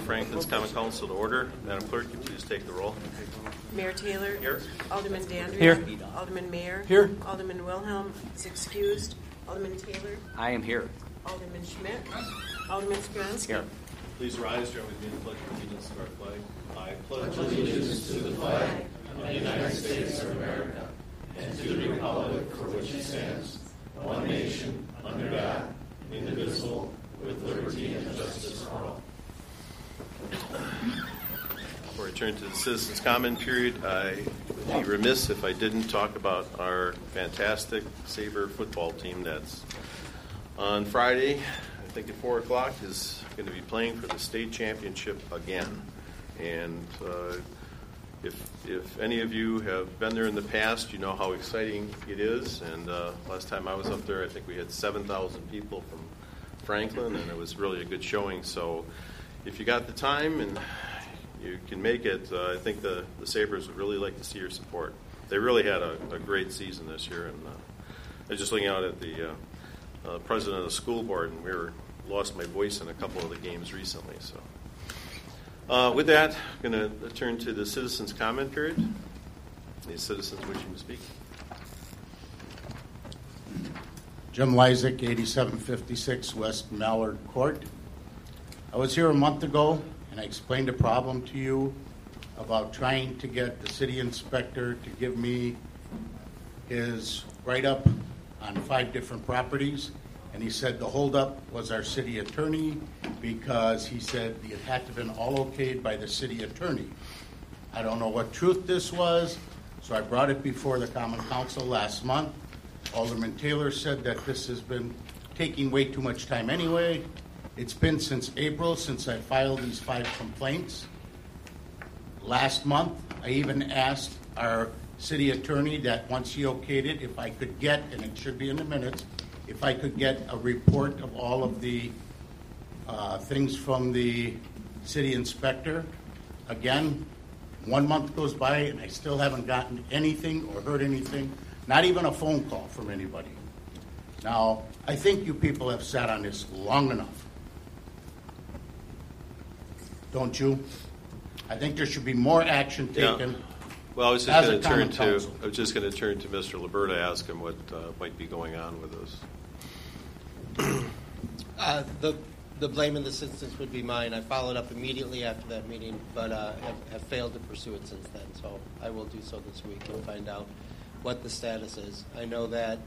Franklin's Common Council to order. Madam Clerk, could you please take the roll? Mayor Taylor. Here. Alderman Dandridge. Here. Alderman Mayer. Here. Alderman Wilhelm is excused. Alderman Taylor. I am here. Alderman Schmidt. Alderman Skronsky. Here. Please rise. Join with me in the Pledge of Allegiance to our flag. I pledge allegiance to the flag of the United States of America and to the republic for which it stands, one nation, under God, indivisible, with liberty and justice for all. Before I turn to the Citizens' Comment period, I would be remiss if I didn't talk about our fantastic Sabre football team that's on Friday, I think at 4 o'clock, is going to be playing for the state championship again. And if any of you have been there in the past, you know how exciting it is. And last time I was up there, I think we had 7,000 people from Franklin, and it was really a good showing. So if you got the time and you can make it, I think the Sabres would really like to see your support. They really had a great season this year. And I was just looking out at the president of the school board, and lost my voice in a couple of the games recently. So with that, I'm going to turn to the citizens' comment period. Any citizens wishing to speak? Jim Lysick, 8756 West Mallard Court. I was here a month ago, and I explained a problem to you about trying to get the city inspector to give me his write-up on 5 different properties. And he said the holdup was our city attorney, because he said it had to have been all okayed by the city attorney. I don't know what truth this was, so I brought it before the Common Council last month. Alderman Taylor said that this has been taking way too much time anyway. It's been since April since I filed these 5 complaints. Last month, I even asked our city attorney that once he okayed it, if I could get, and it should be in the minutes, if I could get a report of all of the things from the city inspector. Again, 1 month goes by and I still haven't gotten anything or heard anything, not even a phone call from anybody. Now, I think you people have sat on this long enough. Don't you? I think there should be more action taken. Yeah. Well, I was just going to turn to Mr. Liberta to ask him what might be going on with this. The blame in this instance would be mine. I followed up immediately after that meeting, but have failed to pursue it since then. So I will do so this week and find out what the status is. I know that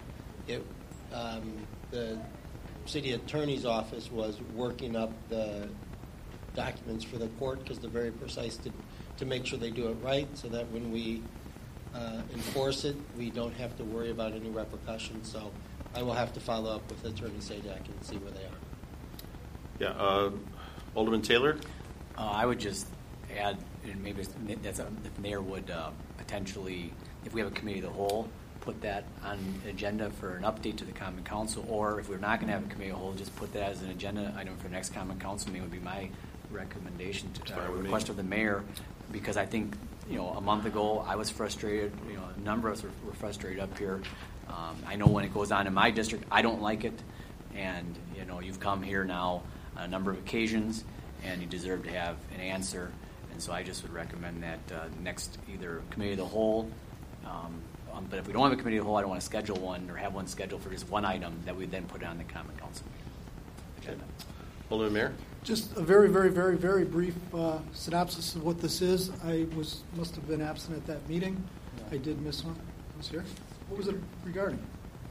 the city attorney's office was working up the documents for the court, because they're very precise to make sure they do it right, so that when we enforce it, we don't have to worry about any repercussions. So I will have to follow up with Attorney Sajak and see where they are. Yeah, Alderman Taylor? I would just add, and maybe if the mayor would potentially, if we have a committee of the whole, put that on the agenda for an update to the Common Council, or if we're not going to have a committee of the whole, just put that as an agenda item for the next Common Council meeting would be my recommendation to request of the mayor, because I think a month ago I was frustrated. A number of us were frustrated up here. I know when it goes on in my district, I don't like it, and you've come here now on a number of occasions, and you deserve to have an answer. And so I just would recommend that next either committee of the whole. But if we don't have a committee of the whole, I don't want to schedule one or have one scheduled for just one item that we then put on the Common Council agenda. Alderman Mayer? Just a very, very, very, very brief synopsis of what this is. I must have been absent at that meeting. I did miss one. I was here. What was it regarding?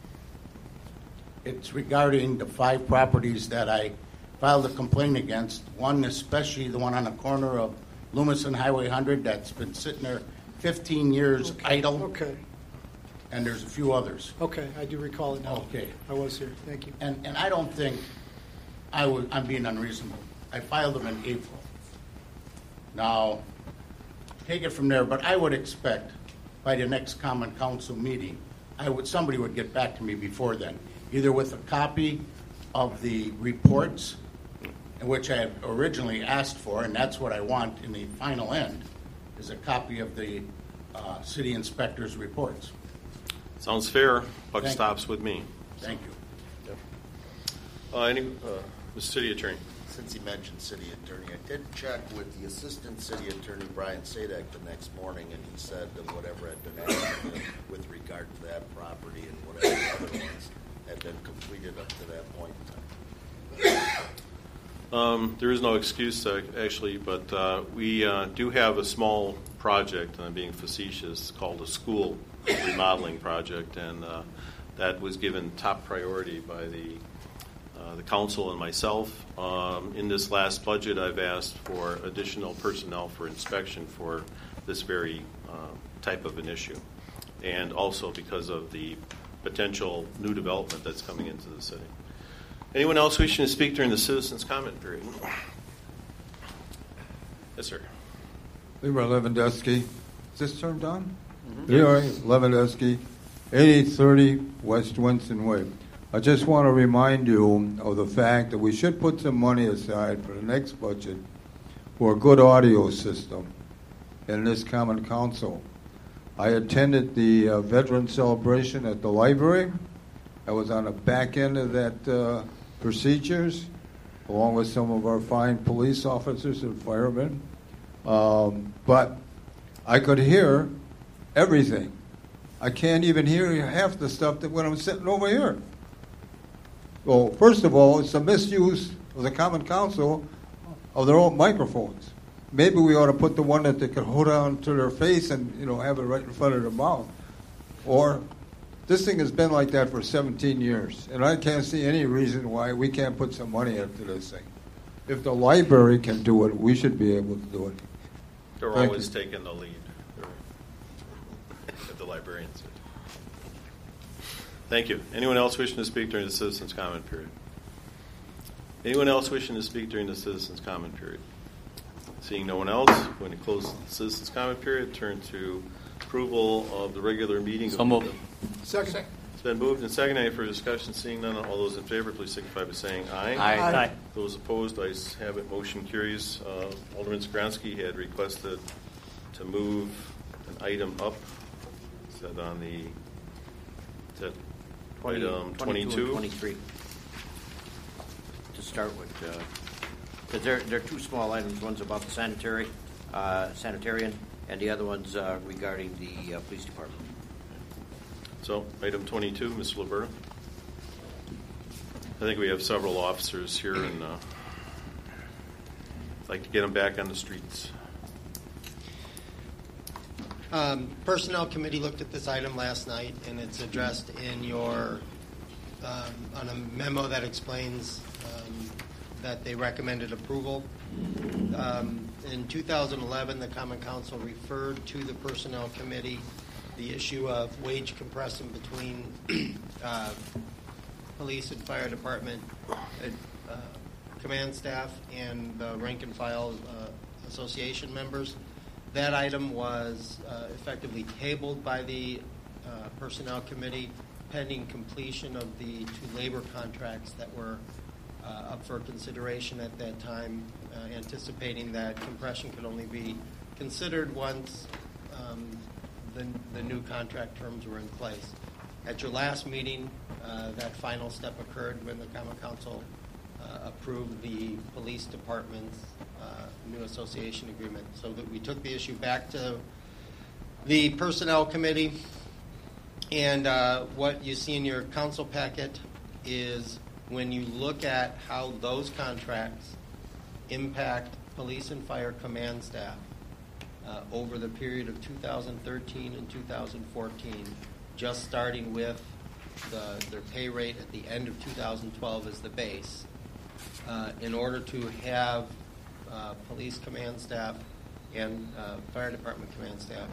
It's regarding the 5 properties that I filed a complaint against. One, especially the one on the corner of Loomis and Highway 100, that's been sitting there 15 years idle. Okay. And there's a few others. Okay, I do recall it now. Okay. I was here. Thank you. And I don't think I'm being unreasonable. I filed them in April. Now, take it from there, but I would expect by the next Common Council meeting, somebody would get back to me before then, either with a copy of the reports, which I had originally asked for, and that's what I want in the final end, is a copy of the city inspector's reports. Sounds fair. Buck stops with me. Thank you. Mr. City Attorney. since he mentioned city attorney, I did check with the assistant city attorney, Brian Sadek, the next morning, and he said that whatever had been asked of him with regard to that property and whatever other ones had been completed up to that point in time. There is no excuse, actually, but we do have a small project, and I'm being facetious, called a school remodeling project, and that was given top priority by the council and myself. In this last budget, I've asked for additional personnel for inspection for this very type of an issue, and also because of the potential new development that's coming into the city. Anyone else wishing to speak during the citizens' comment period? Yes, sir. Leroy Lewandowski. Is this turned on? Mm-hmm. Leroy Lewandowski, 8030 West Winston Way. I just want to remind you of the fact that we should put some money aside for the next budget for a good audio system in this common council. I attended the veteran celebration at the library. I was on the back end of that procedures, along with some of our fine police officers and firemen. But I could hear everything. I can't even hear half the stuff that when I'm sitting over here. Well, first of all, it's a misuse of the common council of their own microphones. Maybe we ought to put the one that they could hold on to their face and, have it right in front of their mouth. Or this thing has been like that for 17 years, and I can't see any reason why we can't put some money into this thing. If the library can do it, we should be able to do it. They're Thank always you. taking the lead at the librarians. Thank you. Anyone else wishing to speak during the citizens' comment period? Anyone else wishing to speak during the citizens' comment period? Seeing no one else, we're going to close the citizens' comment period, turn to approval of the regular meeting. So moved. Second. It's been moved and seconded. Any further discussion? Seeing none, all those in favor, please signify by saying aye. Aye. Aye. Those opposed, ayes have it. Motion carries. Alderman Skronsky had requested to move an item up. Is that on the item 22? And 23. To start with, because they're two small items. One's about the sanitarian, and the other one's regarding the police department. So, item 22, Mr. Liberta. I think we have several officers here, and I'd like to get them back on the streets. Personnel committee looked at this item last night, and it's addressed in your on a memo that explains that they recommended approval. In 2011, the Common Council referred to the Personnel Committee the issue of wage compression between police and fire department command staff and the rank and file association members. That item was effectively tabled by the Personnel Committee pending completion of the two labor contracts that were up for consideration at that time, anticipating that compression could only be considered once the new contract terms were in place. At your last meeting, that final step occurred when the Common Council approved the police department's new association agreement. So that we took the issue back to the Personnel Committee, and what you see in your council packet is when you look at how those contracts impact police and fire command staff over the period of 2013 and 2014, just starting with their pay rate at the end of 2012 as the base, in order to have police command staff and fire department command staff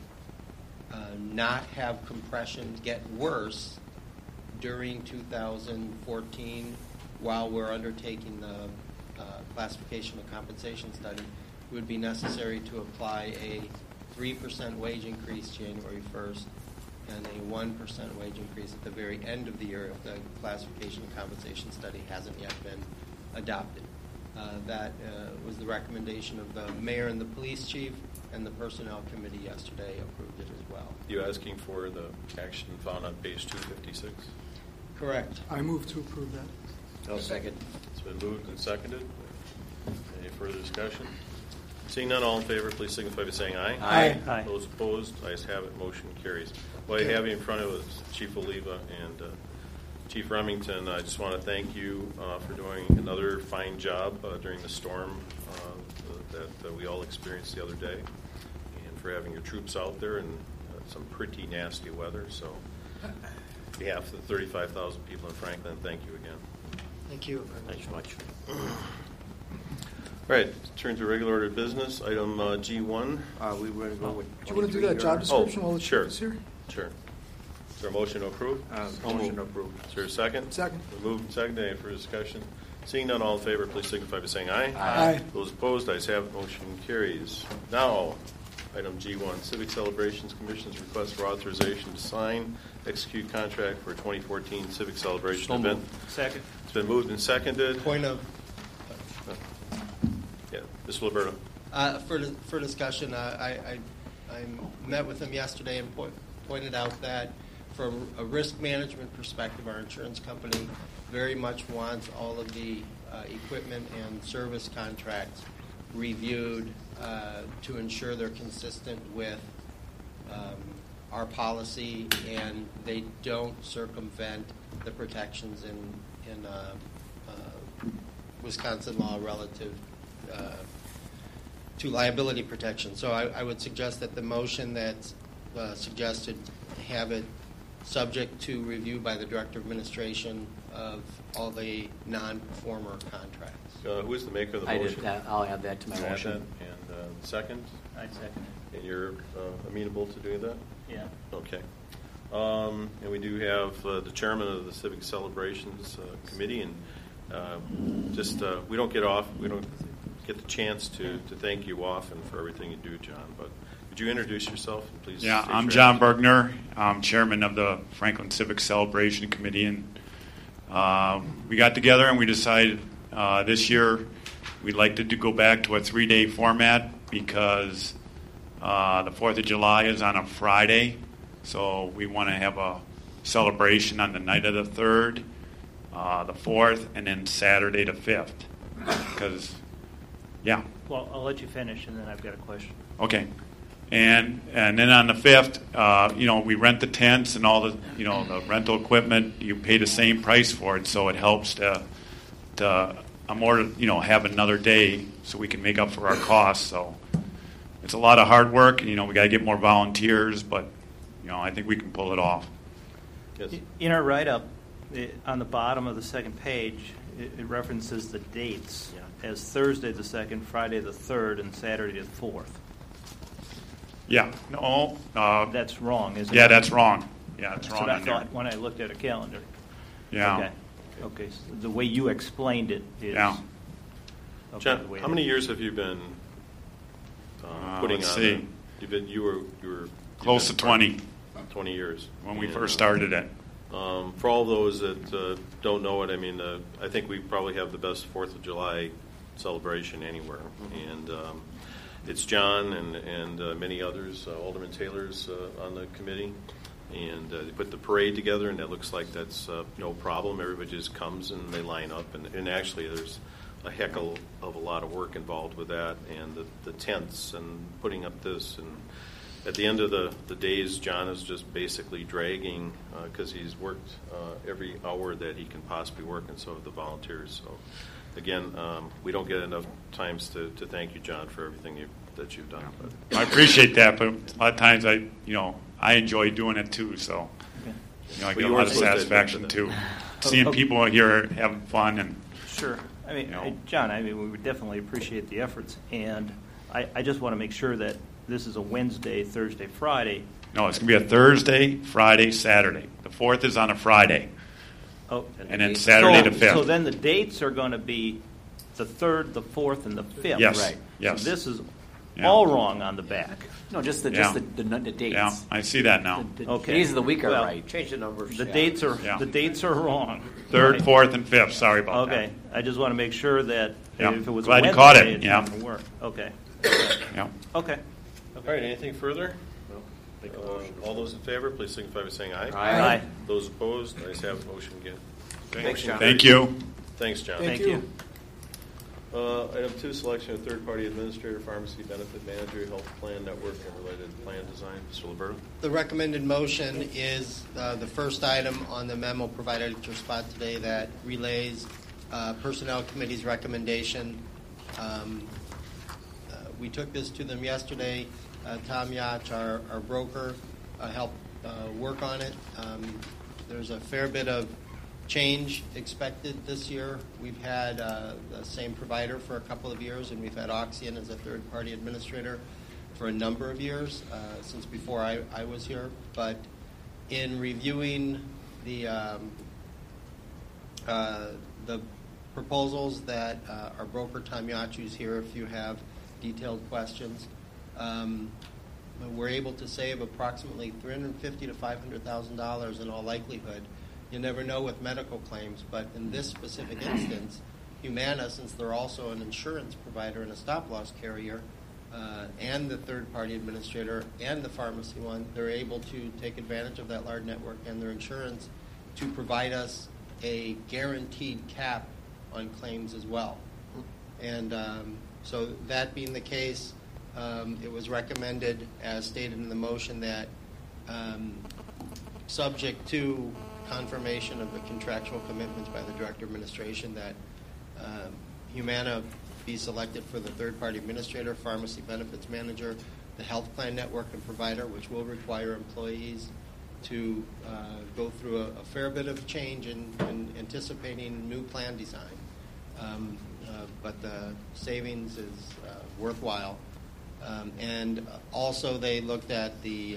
not have compression get worse during 2014 while we're undertaking the classification and compensation study, it would be necessary to apply a 3% wage increase January 1st and a 1% wage increase at the very end of the year if the classification and compensation study hasn't yet been adopted. That was the recommendation of the mayor and the police chief, and the personnel committee yesterday approved it as well. You asking for the action found on page 256? Correct. I move to approve that. I'll second. It's been moved and seconded. further discussion? Seeing none, all in favor, please signify by saying aye. Aye. Aye. Those opposed, ayes have it, motion carries. What I have you in front of us, Chief Oliva and Chief Remington, I just want to thank you for doing another fine job during the storm that we all experienced the other day, and for having your troops out there in some pretty nasty weather. So on behalf of the 35,000 people in Franklin, thank you again. Thank you. Thanks so much. All right, turn to regular order of business. Item G1. We were going to go with. Do you want to do that job description while the sure. chief is here? Sure. Is there a motion to approve? Motion approved. Is there a second? Second. Moved and seconded. Any further discussion? Seeing none, all in favor, please signify by saying aye. Aye. Those opposed, ayes have it. Motion carries. Now, item G1, Civic Celebrations Commission's request for authorization to sign, execute contract for a 2014 Civic Celebration So event. moved. Second. It's been moved and seconded. Point of Yeah, Mr. Liberto. for discussion, I met with him yesterday and pointed out that from a risk management perspective, our insurance company very much wants all of the equipment and service contracts reviewed to ensure they're consistent with our policy and they don't circumvent the protections in Wisconsin law relative to liability protection. So I would suggest that the motion that's suggested have it subject to review by the Director of Administration of all the non-performer contracts. Who is the maker of the I motion? did that. I'll add that to my Add motion. that. And second? I second And you're amenable to doing that? it. Yeah. Okay. And we do have the chairman of the Civic Celebrations Committee, and we don't get the chance to thank you often for everything you do, John. But would you introduce yourself, and please? Yeah, state I'm your John name. Bergner. I'm chairman of the Franklin Civic Celebration Committee, and we got together and we decided this year we'd like to go back to a 3-day format because the 4th of July is on a Friday, so we want to have a celebration on the night of the 3rd, the 4th, and then Saturday the 5th. Because, yeah. Well, I'll let you finish, and then I've got a question. Okay. And then on the 5th, we rent the tents and all the, the rental equipment. You pay the same price for it, so it helps to have another day so we can make up for our costs. So it's a lot of hard work. We got to get more volunteers, but I think we can pull it off. Yes. In our write-up, on the bottom of the second page, it references the dates as Thursday the 2nd, Friday the 3rd, and Saturday the 4th. Yeah. No. That's wrong, isn't it? Yeah, that's wrong. Yeah, that's That's wrong what I on there. thought when I looked at a calendar. Yeah. Okay. So the way you explained it is. Yeah. Okay, John, the way how it many is. years have you been putting let's on? see. You were Close to 20 20 years when we And, first started it. For all those that don't know it, I think we probably have the best 4th of July celebration anywhere. And it's John and many others, Alderman Taylor's on the committee. And they put the parade together, and it looks like that's no problem. Everybody just comes and they line up. And actually, there's a heck of a lot of work involved with that, and the tents and putting up this. And at the end of the days, John is just basically dragging because he's worked every hour that he can possibly work, and so have the volunteers. So, again, we don't get enough times to thank you, John, for everything that you've done. But I appreciate that, but a lot of times I enjoy doing it too. So I Well, get a you lot were of supposed to admit satisfaction to too, that. seeing people here having fun and. Sure. You know. John, we would definitely appreciate the efforts. And I just want to make sure that this is a Wednesday, Thursday, Friday. No, it's going to be a Thursday, Friday, Saturday. The 4th is on a Friday. Oh, And then Saturday the 5th. So then the dates are going to be the 3rd, the 4th, and the 5th. Yes. Right. Yes. So this is Yeah. all wrong on the back. No, just the Yeah. dates. Yeah, I see that now. The Okay. days of the week are Well, right. Change the numbers. The dates are Yeah. the dates are wrong. 3rd, Right. 4th, and 5th. Sorry about Okay, I just want to make sure that Yeah. if it was Glad a you caught Wednesday, it. it's Yeah. not going to work. Okay. that. Yeah. Okay. all right, anything further? All those in favor, please signify by saying aye. Aye. Those opposed, ayes have it. Motion again. Thanks, John. Thank you. Thanks, John. Thank Thank you. Item 2, selection of third-party administrator, pharmacy benefit manager, health plan network, and related plan design. Mr. Liberto. The recommended motion is the first item on the memo provided at your spot today that relays Personnel Committee's recommendation. We took this to them yesterday. Tom Yach, our broker, helped work on it. There's a fair bit of change expected this year. We've had the same provider for a couple of years, and we've had Oxyan as a third-party administrator for a number of years, since before I was here. But in reviewing the proposals that our broker, Tom Yach, is here if you have detailed questions, we're able to save approximately $350,000 to $500,000 in all likelihood. You never know with medical claims, but in this specific instance, Humana, since they're also an insurance provider and a stop-loss carrier, and the third-party administrator and the pharmacy one, they're able to take advantage of that large network and their insurance to provide us a guaranteed cap on claims as well. And so that being the case, it was recommended, as stated in the motion, that subject to confirmation of the contractual commitments by the Director of Administration, that Humana be selected for the third-party administrator, pharmacy benefits manager, the health plan network and provider, which will require employees to go through a fair bit of change in anticipating new plan design. But the savings is worthwhile. And also they looked at the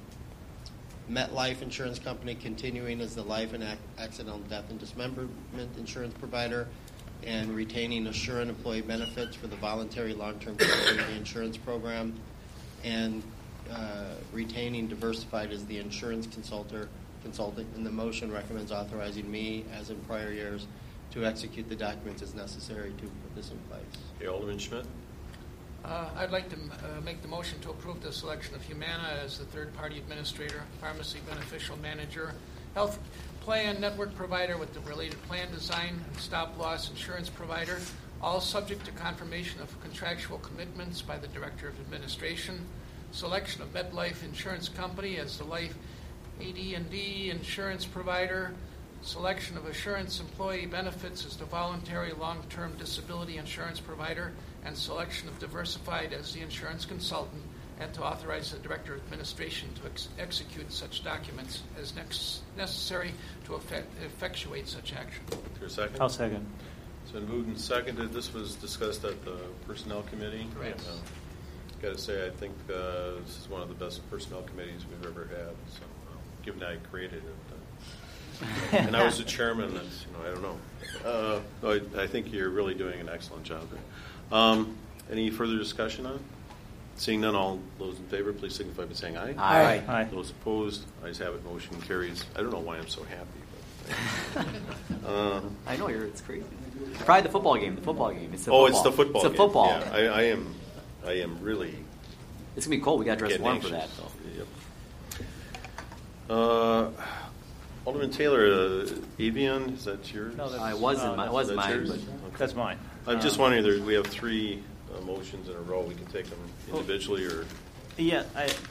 MetLife Insurance Company continuing as the life and accidental death and dismemberment insurance provider, and retaining Assurant employee benefits for the voluntary long-term disability insurance program, and retaining Diversified as the insurance consultant. And the motion recommends authorizing me, as in prior years, to execute the documents as necessary to put this in place. Okay, Alderman Schmidt. I'd like to make the motion to approve the selection of Humana as the third-party administrator, pharmacy beneficial manager, health plan network provider with the related plan design, and stop-loss insurance provider, all subject to confirmation of contractual commitments by the Director of Administration. Selection of MetLife Insurance Company as the life AD&D insurance provider. Selection of Assurance employee benefits as the voluntary long-term disability insurance provider, and selection of Diversified as the insurance consultant, and to authorize the Director of Administration to execute such documents as necessary to effectuate such action. Is there a second? I'll second. It's been moved and seconded. This was discussed at the Personnel Committee. Correct. Got to say, I think this is one of the best personnel committees we've ever had. So, given I created it, and I was the chairman, that's, I don't know. I think you're really doing an excellent job there. Any further discussion on it? Seeing none, all those in favor, please signify by saying aye. Aye. Aye. Those opposed, ayes have it. Motion carries. I don't know why I'm so happy. But, I know it's crazy. Probably the football game. It's the football. it's the football. It's a football. Yeah, I am really. It's gonna be cold. We got to dress getting warm anxious. for that, Yep. though. Alderman Taylor, Avian, is that yours? No, that's- I wasn't. no, It wasn't that's mine. yours? But Okay. That's mine. I'm just wondering, we have three motions in a row. We can take them individually or. Yes.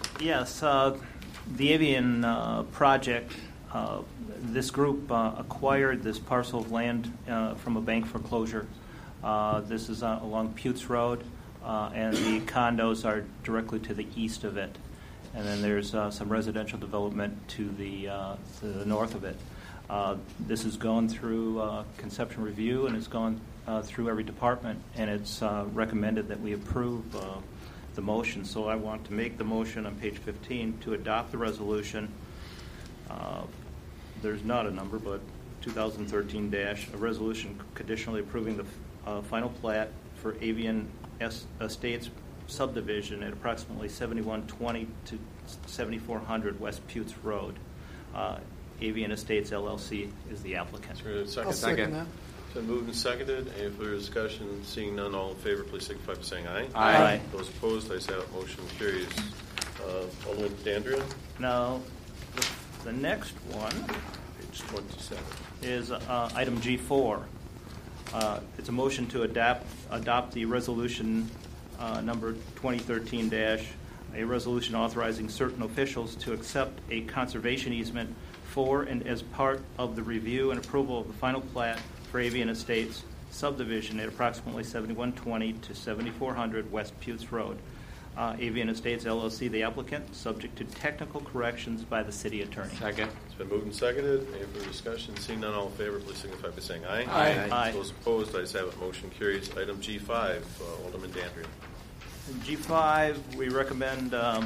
The Avian project, this group acquired this parcel of land from a bank foreclosure. This is along Putes Road, and the condos are directly to the east of it. And then there's some residential development to the north of it. This has gone through conception review, and it's gone through every department, and it's recommended that we approve the motion. So I want to make the motion on page 15 to adopt the resolution. There's not a number, but 2013- a resolution conditionally approving the final plat for Avian Estates subdivision at approximately 7120 to 7400 West Putes Road. Avian Estates LLC is the applicant. Is there a I'll second? second that. It's been moved and seconded. Any further discussion? Seeing none, all in favor, please signify by saying aye. Aye. Those opposed, ayes have it. Motion carries. Alderman Dandria, Now, the next one page 27. is item G4. It's a motion to adopt the resolution number 2013- a resolution authorizing certain officials to accept a conservation easement for and as part of the review and approval of the final plat for Avian Estates subdivision at approximately 7120 to 7400 West Putes Road. Avian Estates LLC, the applicant, subject to technical corrections by the city attorney. Second. It's been moved and seconded. Any further discussion? Seeing none, all in favor, please signify by saying aye. Aye. Aye. Those opposed, ayes have it. Motion carries. Item G5, Alderman Dandria. G5, we recommend a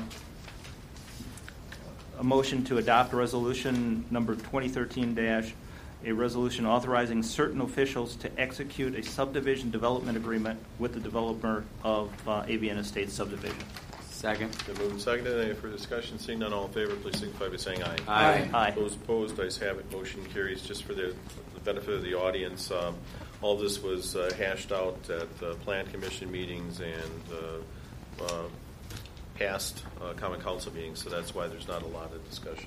motion to adopt resolution number 2013- a resolution authorizing certain officials to execute a subdivision development agreement with the developer of Avian Estates subdivision. Second. Been moved and seconded. Any further discussion? Seeing none, all in favor, please signify by saying aye. Aye. Aye. Those opposed, ayes have it. Motion carries. Just for the benefit of the audience, all this was hashed out at Plan Commission meetings and past Common Council meetings, so that's why there's not a lot of discussion.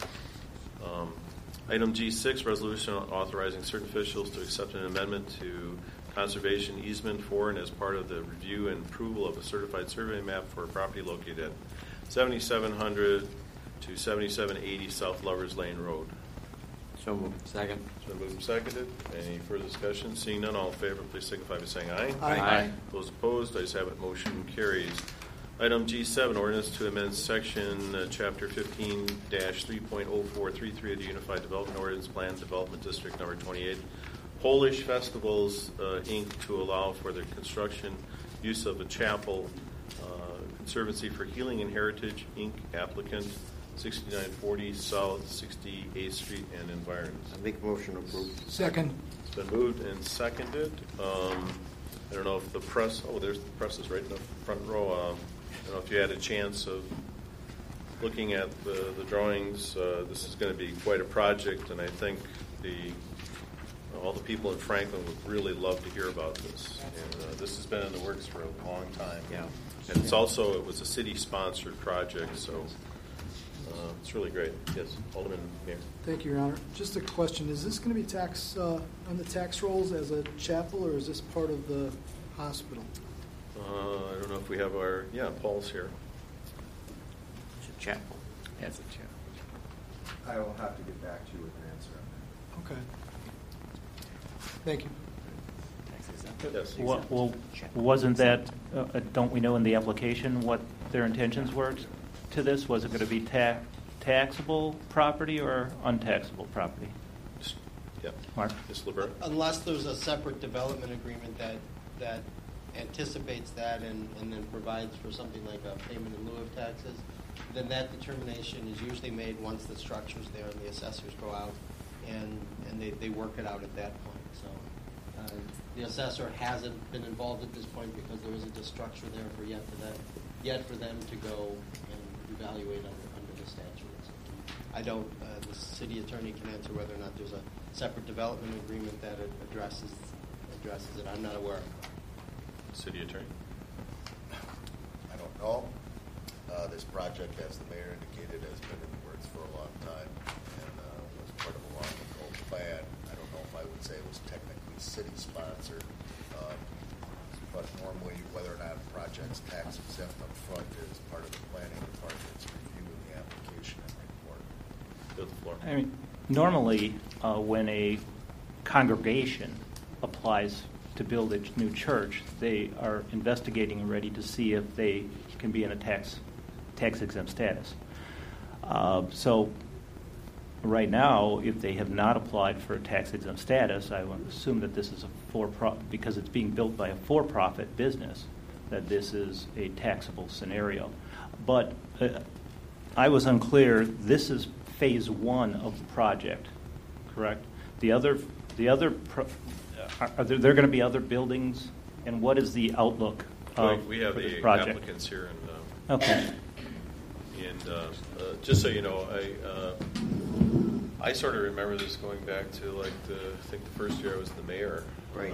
Item G6, resolution authorizing certain officials to accept an amendment to conservation easement for and as part of the review and approval of a certified survey map for a property located at 7700 to 7780 South Lovers Lane Road. So moved. Second. It's been moved and seconded. Any further discussion? Seeing none, all in favor, please signify by saying aye. Aye. Those opposed, ayes have it. Motion carries. Item G7, ordinance to amend section chapter 15-3.0433 of the Unified Development Ordinance Plan, Development District number 28, Polish Festivals, Inc., to allow for the construction, use of a chapel, Conservancy for Healing and Heritage, Inc., applicant, 6940 South 68th Street and environs. I make a motion to approve. Second. It's been moved and seconded. I don't know if the press, there's the press is right in the front row. I don't know if you had a chance of looking at the drawings. This is going to be quite a project, and I think all the people in Franklin would really love to hear about this. And this has been in the works for a long time. Yeah. And it was a city-sponsored project, so it's really great. Yes, Alderman Mayor. Thank you, Your Honor. Just a question. Is this going to be tax on the tax rolls as a chapel, or is this part of the hospital? I don't know if we have Paul's here. It's a chapel. That's a challenge. I will have to get back to you with an answer on Okay. Thank you. Yes. Well, wasn't that, don't we know in the application what their intentions were to this? Was it going to be taxable property or untaxable property? Yeah. Mark? Ms. LeBert? Unless there's a separate development agreement that anticipates that and then provides for something like a payment in lieu of taxes, then that determination is usually made once the structure's there and the assessors go out and they work it out at that point. So the assessor hasn't been involved at this point because there isn't a structure there yet for them to go and evaluate under the statutes. The city attorney can answer whether or not there's a separate development agreement that addresses it. I'm not aware of. City attorney? I don't know. This project, as the mayor indicated, has been in the works for a long time and was part of a long-ago plan. I don't know if I would say it was technically city-sponsored, but normally whether or not a project's tax exempt up front is part of the planning department's review of the application and report. Go to the floor. I mean, normally when a congregation applies to build a new church, they are investigating already to see if they can be in a tax exempt status. So right now, if they have not applied for a tax exempt status, I would assume that this is because it's being built by a for-profit business, that this is a taxable scenario. But I was unclear. This is phase one of the project, correct? Are there going to be other buildings, and what is the outlook We have for this the project? applicants here, Okay. and just so you know, I sort of remember this going back to I think the first year I was the mayor. Right.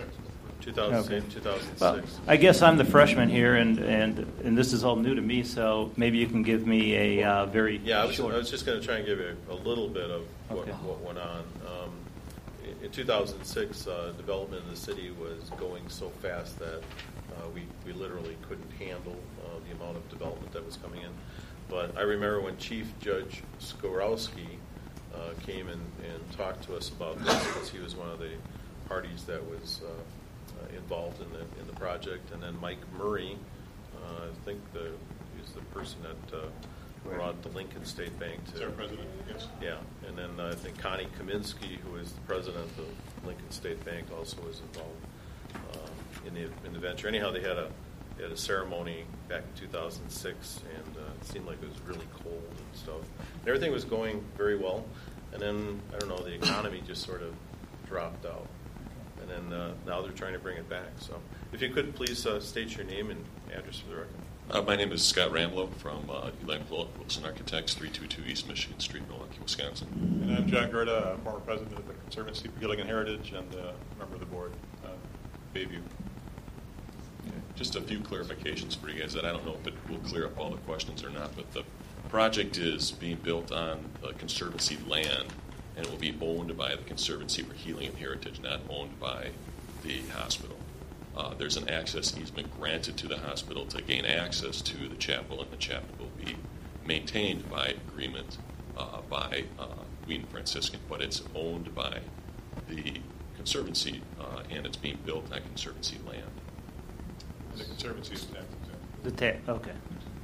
2006. Well, I guess I'm the freshman here, and this is all new to me. So maybe you can give me a very I short. was just going to try and give you a little bit of Okay. what went on. in 2006, development in the city was going so fast that we literally couldn't handle the amount of development that was coming in. But I remember when Chief Judge Skorowski came and talked to us about this, because he was one of the parties that was involved in the project. And then Mike Murray, I think he's the person that brought the Lincoln State Bank to. Is our president? Yes. Yeah, and then I think Connie Kaminsky, who is the president of Lincoln State Bank, also was involved in the venture. Anyhow, they had a ceremony back in 2006, and it seemed like it was really cold and stuff. And everything was going very well, and then I don't know, the economy just sort of dropped out, and then now they're trying to bring it back. So, if you could please state your name and address for the record. My name is Scott Ramlow from Eli Wilson Architects, 322 East Michigan Street, Milwaukee, Wisconsin. And I'm John Gerda, former president of the Conservancy for Healing and Heritage and member of the board, Bayview. Just a few clarifications for you guys that I don't know if it will clear up all the questions or not, but the project is being built on the Conservancy land, and it will be owned by the Conservancy for Healing and Heritage, not owned by the hospital. There's an access easement granted to the hospital to gain access to the chapel, and the chapel will be maintained by agreement by Wheaton Franciscan, but it's owned by the Conservancy, and it's being built on Conservancy land. The Conservancy is tax exempt. Okay.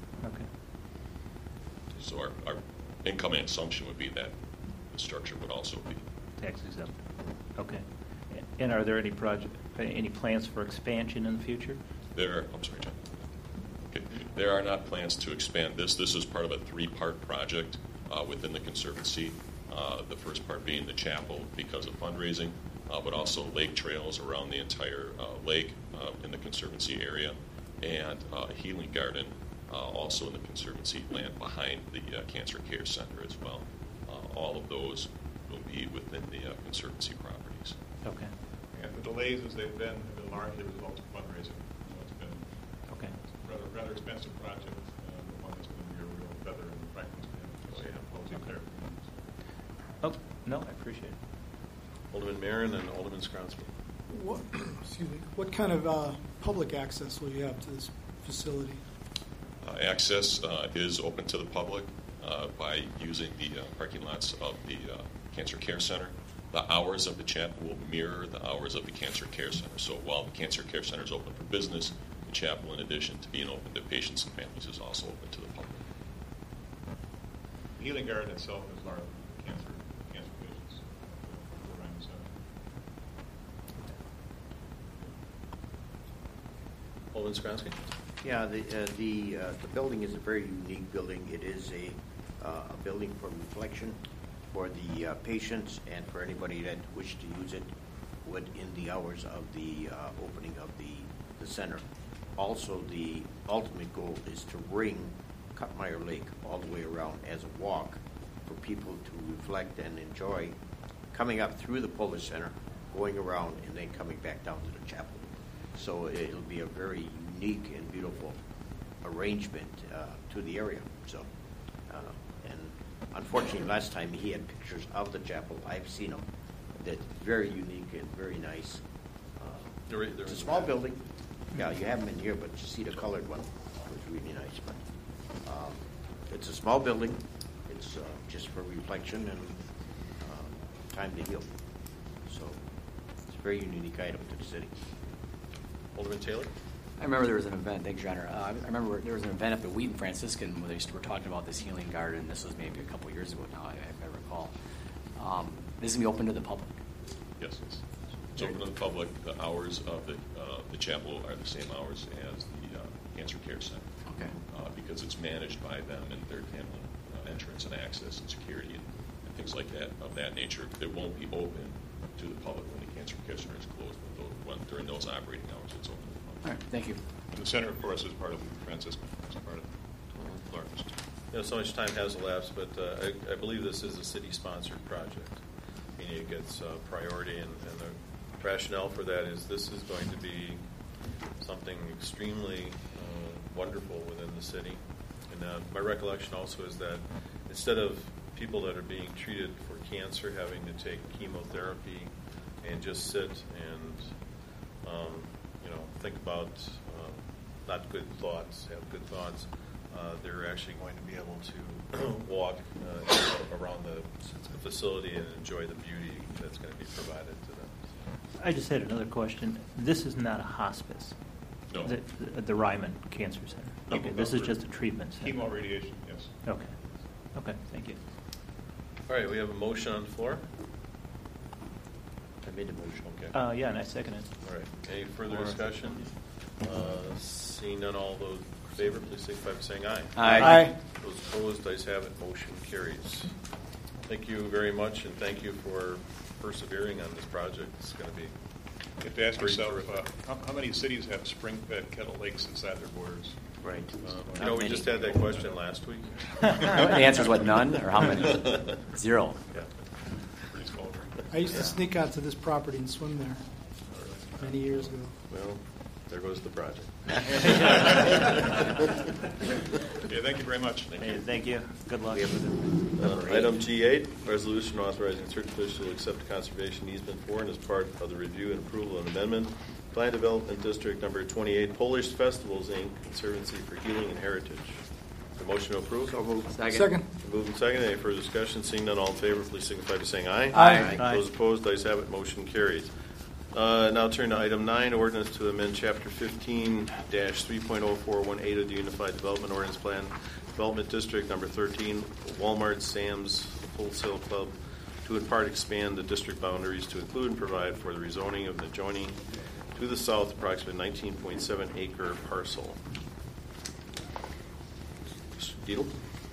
So our incoming assumption would be that the structure would also be Tax exempt. Okay. And are there any plans for expansion in the future? I'm sorry, John. Okay. There are not plans to expand this. This is part of a three-part project within the Conservancy. The first part being the chapel because of fundraising, but also lake trails around the entire lake in the Conservancy area, and a healing garden also in the Conservancy land behind the Cancer Care Center as well. All of those will be within the Conservancy properties. Okay. And the delays as they've been have been largely a result of fundraising. It's been a rather expensive project, the one that's been a real feather in Franklin's hand. Oh, no, I appreciate it. Alderman Marin and Alderman Skronsky. What kind of public access will you have to this facility? Access is open to the public by using the parking lots of the Cancer Care Center. The hours of the chapel will mirror the hours of the Cancer Care Center. So while the Cancer Care Center is open for business, the chapel, in addition to being open to patients and families, is also open to the public. The healing garden itself is largely cancer patients around the center. Alderman Skronsky. Yeah, the building is a very unique building. It is a building for reflection for the patients and for anybody that wish to use it in the hours of the opening of the center. Also, the ultimate goal is to ring Cutmeyer Lake all the way around as a walk for people to reflect and enjoy coming up through the Polish Center, going around, and then coming back down to the chapel. So it'll be a very unique and beautiful arrangement to the area. So, and unfortunately, last time he had pictures of the chapel. I've seen them. That's very unique and very nice. It's a small building. Yeah, you have them in here, but you see the colored one. It's really nice. But it's a small building. It's just for reflection and time to heal. So it's a very unique item to the city. Alderman Taylor? I remember there was an event, thanks, Your Honor. I remember there was an event up at Wheaton Franciscan where they were talking about this healing garden. This was maybe a couple years ago now, if I recall. This is going to be open to the public? Yes, it's open to the public. The hours of the chapel are the same hours as the Cancer Care Center. Okay. Because it's managed by them, and they're handling entrance and access and security and things like that of that nature. It won't be open to the public when the Cancer Care Center is closed, but during those operating hours, it's open to the public. All right, thank you. And the center, of course, is part of Franciscan. It's part of Florida. So much time has elapsed, but I believe this is a city-sponsored project, meaning it gets priority, and the rationale for that is this is going to be something extremely wonderful within the city. And my recollection also is that instead of people that are being treated for cancer having to take chemotherapy and just sit and think about not good thoughts, have good thoughts. They're actually going to be able to walk around the facility and enjoy the beauty that's going to be provided to them. I just had another question. This is not a hospice. No. The Ryman Cancer Center. No, Okay, this is just a treatment center. Chemo radiation, yes. Okay, thank you. All right, we have a motion on the floor. I made the motion. Okay. Yeah, and I second it. All right. Any further discussion? Seeing none, all those in favor, please signify by saying aye. Aye. Those opposed, ayes have it. Motion carries. Thank you very much, and thank you for persevering on this project. It's going to be. You have to ask yourself, how many cities have spring-fed kettle lakes inside their borders? Right. We just had that question last week. The answer is what, none, or how many? 0. Yeah. Pretty small drink. I used to sneak out to this property and swim there many years ago. Well, there goes the project. Okay, thank you very much. Thank you. Good luck. Item G8, resolution authorizing certain officials to accept a conservation easement for and as part of the review and approval of an amendment. Plan Development District number 28, Polish Festivals, Inc., Conservancy for Healing and Heritage. The motion to approve? So moved. Second. Moved and second. Any further discussion? Seeing none, all in favor, please signify by saying aye. Aye. Those opposed, ayes have it. Motion carries. Now turn to item 9, ordinance to amend Chapter 15-3.0418 of the Unified Development Ordinance Plan, Development District number 13, Walmart, Sam's Wholesale Club, to in part expand the district boundaries to include and provide for the rezoning of an adjoining to the south approximately 19.7 acre parcel. Mr. Dietl?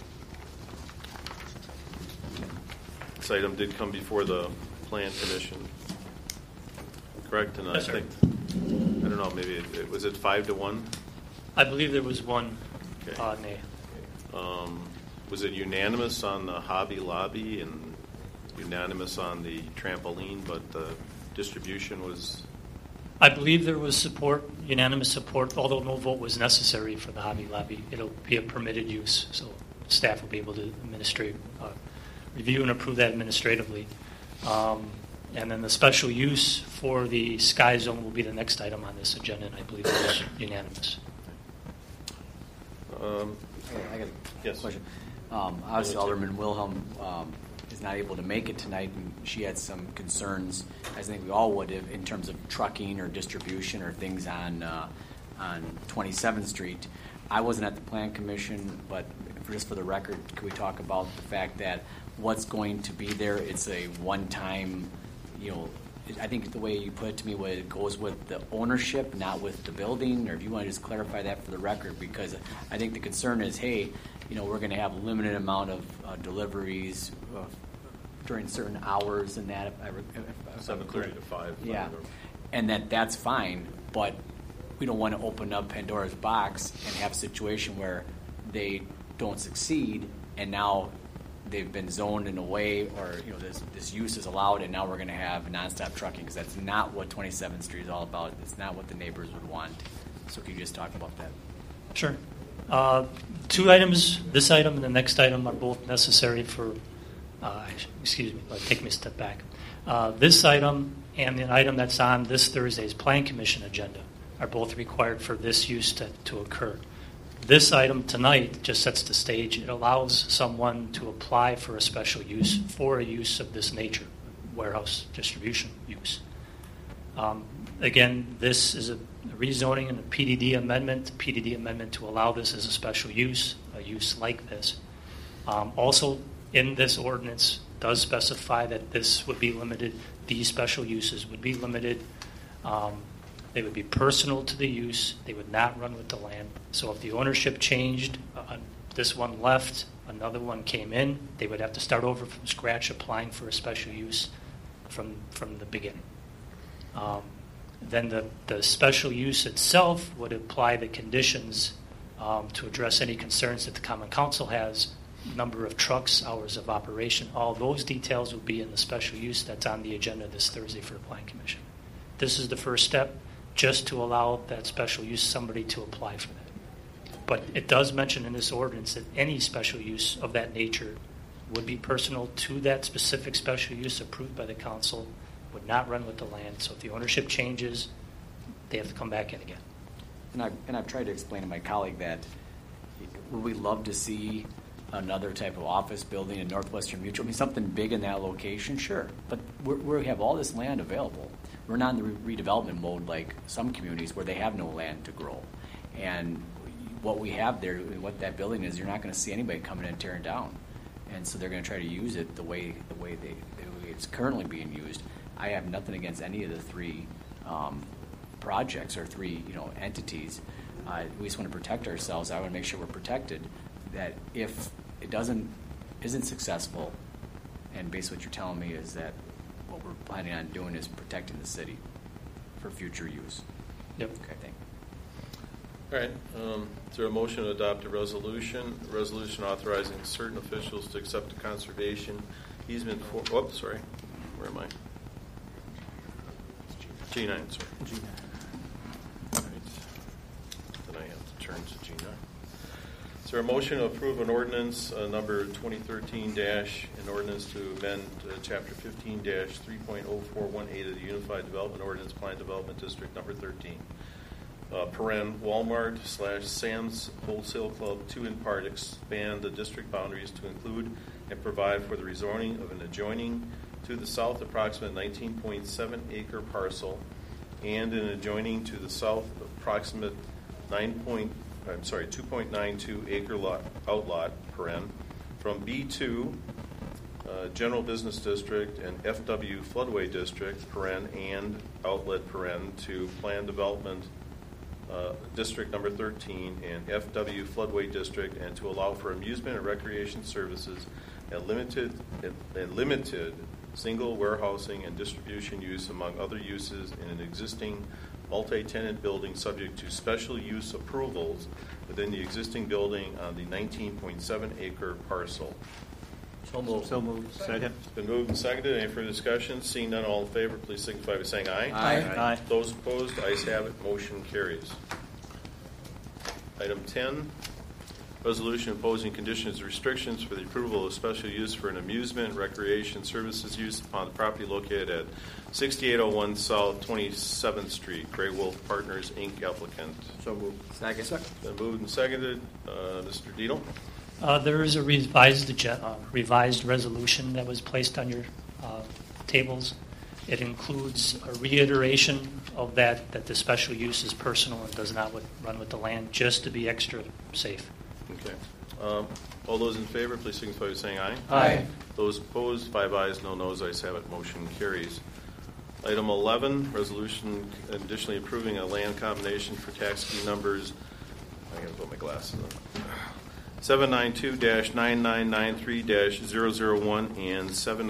This item did come before the Plan Commission. Correct, and yes, I think, I don't know, maybe was it 5-1? I believe there was one nay. Was it unanimous on the Hobby Lobby and unanimous on the trampoline, but the distribution was? I believe there was support, unanimous support, although no vote was necessary for the Hobby Lobby. It'll be a permitted use, so staff will be able to review and approve that administratively. And then the special use for the Sky Zone will be the next item on this agenda, and I believe it was unanimous. I got a question. Obviously, Alderman Wilhelm is not able to make it tonight, and she had some concerns, as I think we all would, in terms of trucking or distribution or things on 27th Street. I wasn't at the Plan Commission, but just for the record, could we talk about the fact that what's going to be there? It's a one-time. I think the way you put it to me, it goes with the ownership, not with the building, or if you want to just clarify that for the record, because I think the concern is, hey, we're going to have a limited amount of deliveries during certain hours and that. 7:30 to 5. Yeah, and that's fine, but we don't want to open up Pandora's box and have a situation where they don't succeed, and now they've been zoned in a way, or this use is allowed, and now we're going to have nonstop trucking, because that's not what 27th Street is all about. It's not what the neighbors would want. So could you just talk about that? Sure. 2 items, this item and the next item, are both necessary for, take me a step back. This item and the item that's on this Thursday's Plan Commission agenda are both required for this use to occur. This item tonight just sets the stage. It allows someone to apply for a special use for a use of this nature, warehouse distribution use. Again, this is a rezoning and a PDD amendment to allow this as a special use, a use like this. Also, in this ordinance does specify that this would be limited, these special uses would be limited. They would be personal to the use. They would not run with the land. So if the ownership changed, this one left, another one came in, they would have to start over from scratch applying for a special use from the beginning. Then the special use itself would apply the conditions to address any concerns that the Common Council has, number of trucks, hours of operation. All those details will be in the special use that's on the agenda this Thursday for the Plan Commission. This is the first step, just to allow that special use somebody to apply for that. But it does mention in this ordinance that any special use of that nature would be personal to that specific special use approved by the council would not run with the land. So if the ownership changes, they have to come back in again. And I've tried to explain to my colleague that would we love to see another type of office building in Northwestern Mutual? I mean, something big in that location, sure. But we have all this land available. We're not in the redevelopment mode like some communities where they have no land to grow. And what we have there, what that building is, you're not going to see anybody coming in and tearing down. And so they're going to try to use it the way it's currently being used. I have nothing against any of the three projects or three entities. We just want to protect ourselves. I want to make sure we're protected. That if it isn't successful, and basically what you're telling me is that what we're planning on doing is protecting the city for future use. Yep. Okay, thank All right. Is there a motion to adopt a resolution authorizing certain officials to accept a conservation easement for, where am I? G9, sorry. G9. All right. Then I have to turn to G9. Is there a motion to approve an ordinance number 2013 an ordinance to amend chapter 15-3.0418 of the Unified Development Ordinance Plan Development District number 13? Walmart/Sam's Wholesale Club to in part expand the district boundaries to include and provide for the rezoning of an adjoining to the south approximate 19.7 acre parcel and an adjoining to the south approximate 2.92 acre outlot from B2 General Business District and FW Floodway District and outlet to Plan Development District number 13 and FW Floodway District, and to allow for amusement and recreation services and limited single warehousing and distribution use among other uses in an existing multi-tenant building subject to special use approvals within the existing building on the 19.7 acre parcel. So moved. Second. It's been moved and seconded. Any further discussion? Seeing none, all in favor, please signify by saying aye. Aye. Those opposed, ayes have it. Motion carries. Item 10, resolution imposing conditions and restrictions for the approval of special use for an amusement and recreation services use upon the property located at 6801 South 27th Street. Gray Wolf Partners, Inc. applicant. So moved. Second. It's been moved and seconded. Mr. Dietl? There is a revised resolution that was placed on your tables. It includes a reiteration of that the special use is personal and does not run with the land, just to be extra safe. Okay. All those in favor, please signify by saying aye. Aye. Those opposed, 5 ayes, no noes. Ayes have it. Motion carries. Item 11, resolution additionally approving a land combination for tax key numbers. I got to put my glasses on. 792-9993-001 and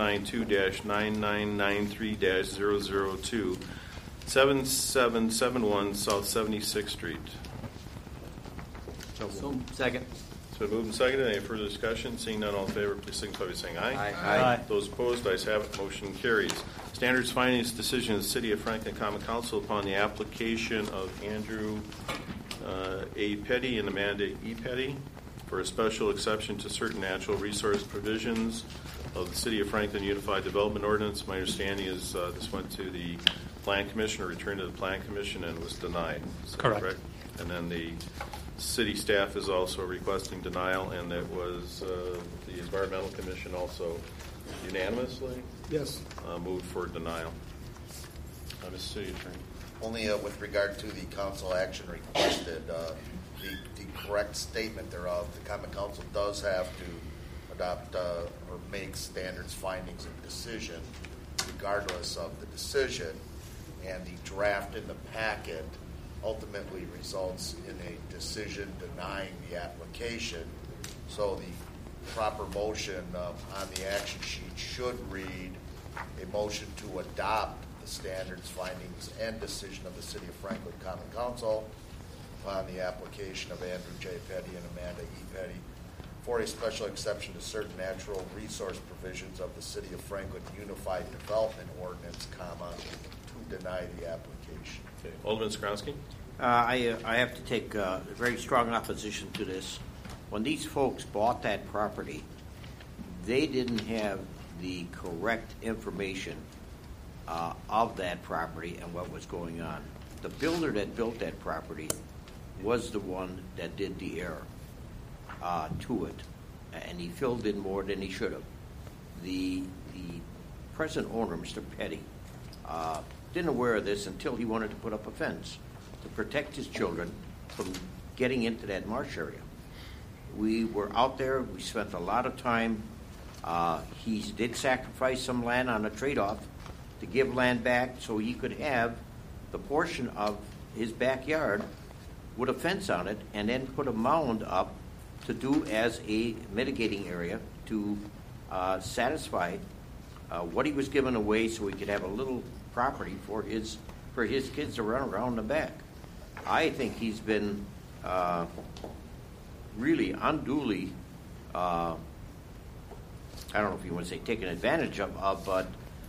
792-9993-002, 7771 South 76th Street. Second. It's been moved and seconded. Any further discussion? Seeing none, all in favor, please signify by saying aye. Aye. Those opposed, ayes have it. Motion carries. Standards findings decision of the City of Franklin Common Council upon the application of Andrew A. Petty and Amanda E. Petty for a special exception to certain natural resource provisions of the City of Franklin Unified Development Ordinance. My understanding is this went to the Plan Commission or returned to the Plan Commission and was denied. Is that correct? And then the city staff is also requesting denial, and it was the Environmental Commission also unanimously moved for denial. Mr. City Attorney. Only with regard to the council action requested, the correct statement thereof, the Common Council does have to adopt or make standards, findings, and decision regardless of the decision, and the draft in the packet ultimately results in a decision denying the application. So the proper motion on the action sheet should read a motion to adopt the standards, findings, and decision of the City of Franklin Common Council upon the application of Andrew J. Petty and Amanda E. Petty for a special exception to certain natural resource provisions of the City of Franklin Unified Development Ordinance, to deny the application. Okay. Alderman Skronsky? I have to take a very strong opposition to this. When these folks bought that property, they didn't have the correct information of that property and what was going on. The builder that built that property was the one that did the error to it, and he filled in more than he should have. The present owner, Mr. Petty, didn't aware of this until he wanted to put up a fence to protect his children from getting into that marsh area. We were out there. We spent a lot of time. He did sacrifice some land on a trade-off to give land back so he could have the portion of his backyard with a fence on it, and then put a mound up to do as a mitigating area to satisfy what he was giving away, so he could have a little property for his kids to run around the back. I think he's been really unduly, I don't know if you want to say taken advantage of, but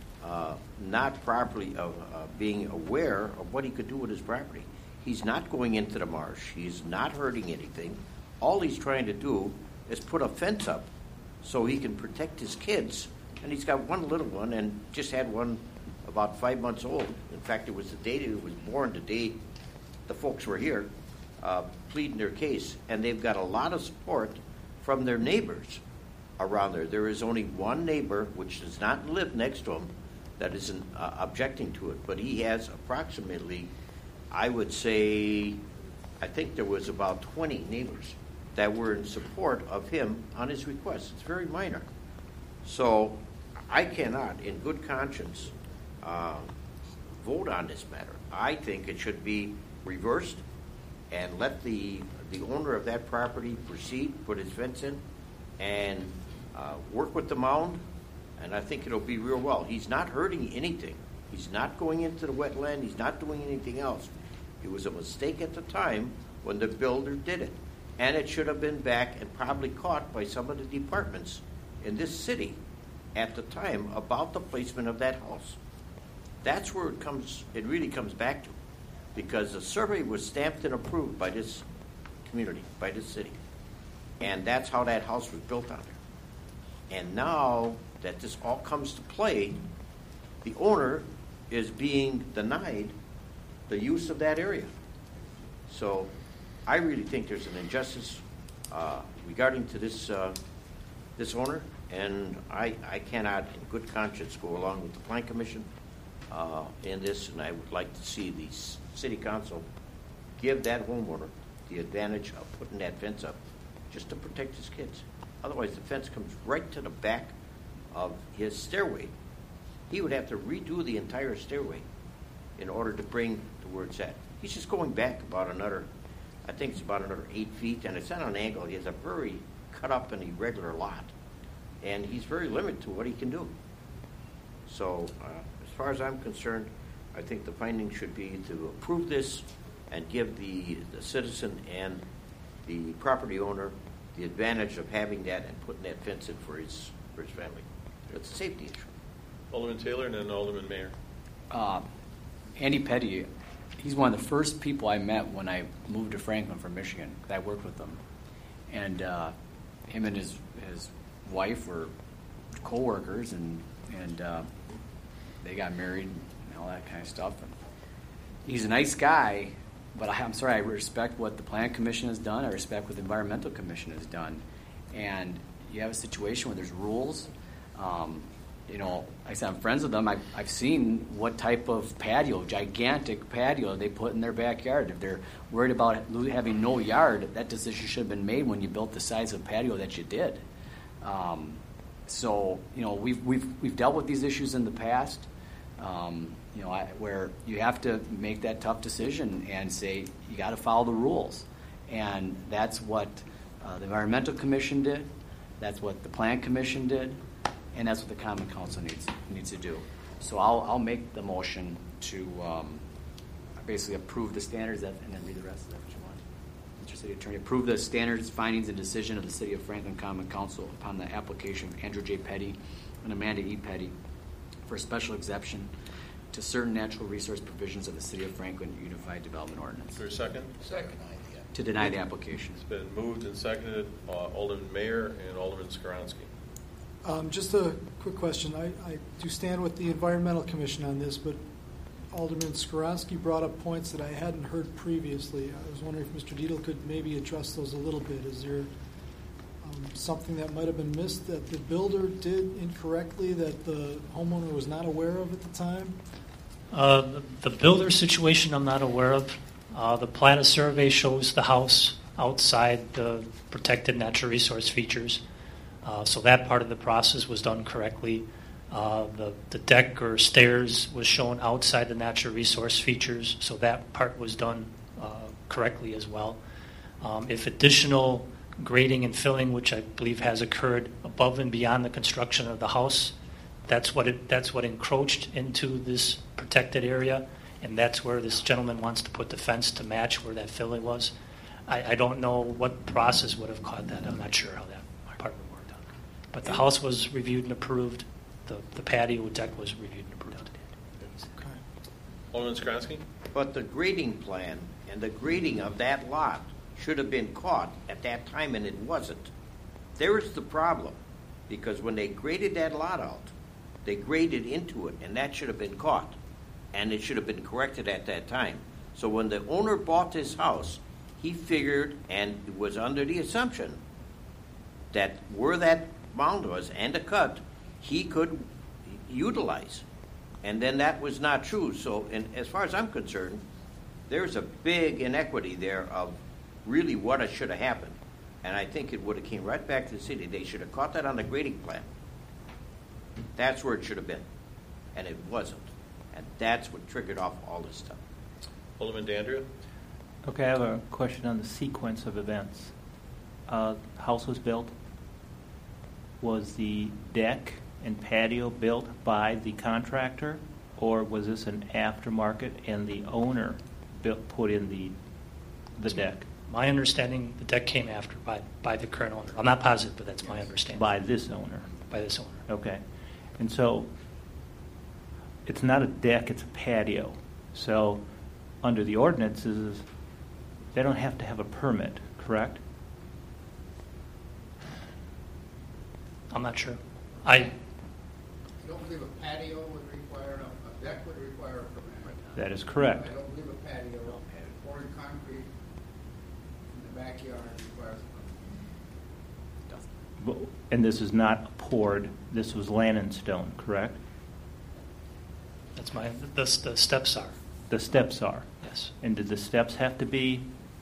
not properly being aware of what he could do with his property. He's not going into the marsh. He's not hurting anything. All he's trying to do is put a fence up so he can protect his kids. And he's got one little one, and just had one about 5 months old. In fact, it was the day that it was born, the day the folks were here pleading their case. And they've got a lot of support from their neighbors around there. There is only one neighbor, which does not live next to him, that isn't objecting to it. But he has approximately, I would say, I think there was about 20 neighbors that were in support of him on his request. It's very minor. So I cannot, in good conscience, vote on this matter. I think it should be reversed and let the owner of that property proceed, put his fence in, and work with the mound, and I think it'll be real well. He's not hurting anything. He's not going into the wetland. He's not doing anything else. It was a mistake at the time when the builder did it, and it should have been back and probably caught by some of the departments in this city at the time about the placement of that house. That's where it really comes back to, because the survey was stamped and approved by this community, by this city, and that's how that house was built on there. And now that this all comes to play, the owner is being denied the use of that area. So I really think there's an injustice regarding to this owner, and I cannot in good conscience go along with the Plan Commission in this, and I would like to see the City Council give that homeowner the advantage of putting that fence up just to protect his kids. Otherwise, the fence comes right to the back of his stairway. He would have to redo the entire stairway in order to bring to where it's at. He's just going back about another, I think it's about another 8 feet, and it's on an angle. He has a very cut up and irregular lot, and he's very limited to what he can do. So as far as I'm concerned, I think the finding should be to approve this and give the citizen and the property owner the advantage of having that and putting that fence in for his family. It's a safety issue. Alderman Taylor and then Alderman Mayer. Andy Petty, he's one of the first people I met when I moved to Franklin from Michigan. I worked with him. And him and his wife were co-workers, and they got married and all that kind of stuff. And he's a nice guy, but I'm sorry, I respect what the Plan Commission has done. I respect what the Environmental Commission has done. And you have a situation where there's rules. Like I said, I'm friends with them. I've seen what type of patio, gigantic patio, they put in their backyard. If they're worried about having no yard, that decision should have been made when you built the size of patio that you did. We've dealt with these issues in the past. Where you have to make that tough decision and say you got to follow the rules, and that's what the Environmental Commission did. That's what the Plan Commission did. And that's what the Common Council needs to do. So I'll make the motion to basically approve the standards and then read the rest. Is that what you want? Mr. City Attorney, approve the standards, findings, and decision of the City of Franklin Common Council upon the application of Andrew J. Petty and Amanda E. Petty for a special exception to certain natural resource provisions of the City of Franklin Unified Development Ordinance. Is there a second? Second. To deny the application. It's been moved and seconded. Alderman Mayer and Alderman Skoronsky. Just a quick question. I do stand with the Environmental Commission on this, but Alderman Skoronsky brought up points that I hadn't heard previously. I was wondering if Mr. Dietl could maybe address those a little bit. Is there something that might have been missed that the builder did incorrectly that the homeowner was not aware of at the time? The builder situation I'm not aware of. The plan of survey shows the house outside the protected natural resource features. So that part of the process was done correctly. The deck or stairs was shown outside the natural resource features, so that part was done correctly as well. If additional grading and filling, which I believe has occurred above and beyond the construction of the house, that's what encroached into this protected area, and that's where this gentleman wants to put the fence to match where that filling was. I don't know what process would have caught that. I'm not sure how that part would work out. But the house was reviewed and approved. The patio deck was reviewed and approved. Okay. Alderman Skronsky? But the grading plan and the grading of that lot should have been caught at that time, and it wasn't. There's the problem, because when they graded that lot out, they graded into it, and that should have been caught, and it should have been corrected at that time. So when the owner bought this house, he figured and was under the assumption that where that mound was and the cut, he could utilize. And then that was not true. So as far as I'm concerned, there's a big inequity there of really what should have happened. And I think it would have came right back to the city. They should have caught that on the grading plan. That's where it should have been. And it wasn't. And that's what triggered off all this stuff. Alderman Dandria? Okay, I have a question on the sequence of events. House was built. Was the deck and patio built by the contractor, or was this an aftermarket and the owner put in the deck? My understanding, the deck came after by the current owner. I'm not positive, but that's my understanding. By this owner? By this owner. Okay. And so it's not a deck, it's a patio. So under the ordinances, they don't have to have a permit, correct? I'm not sure. I don't believe a patio would require, a deck would require a permit. That is correct. I don't believe a patio or in concrete in the backyard requires a permit. And this is not poured, this was land and stone, correct? That's the steps are. The steps are? Yes. And did the steps have to be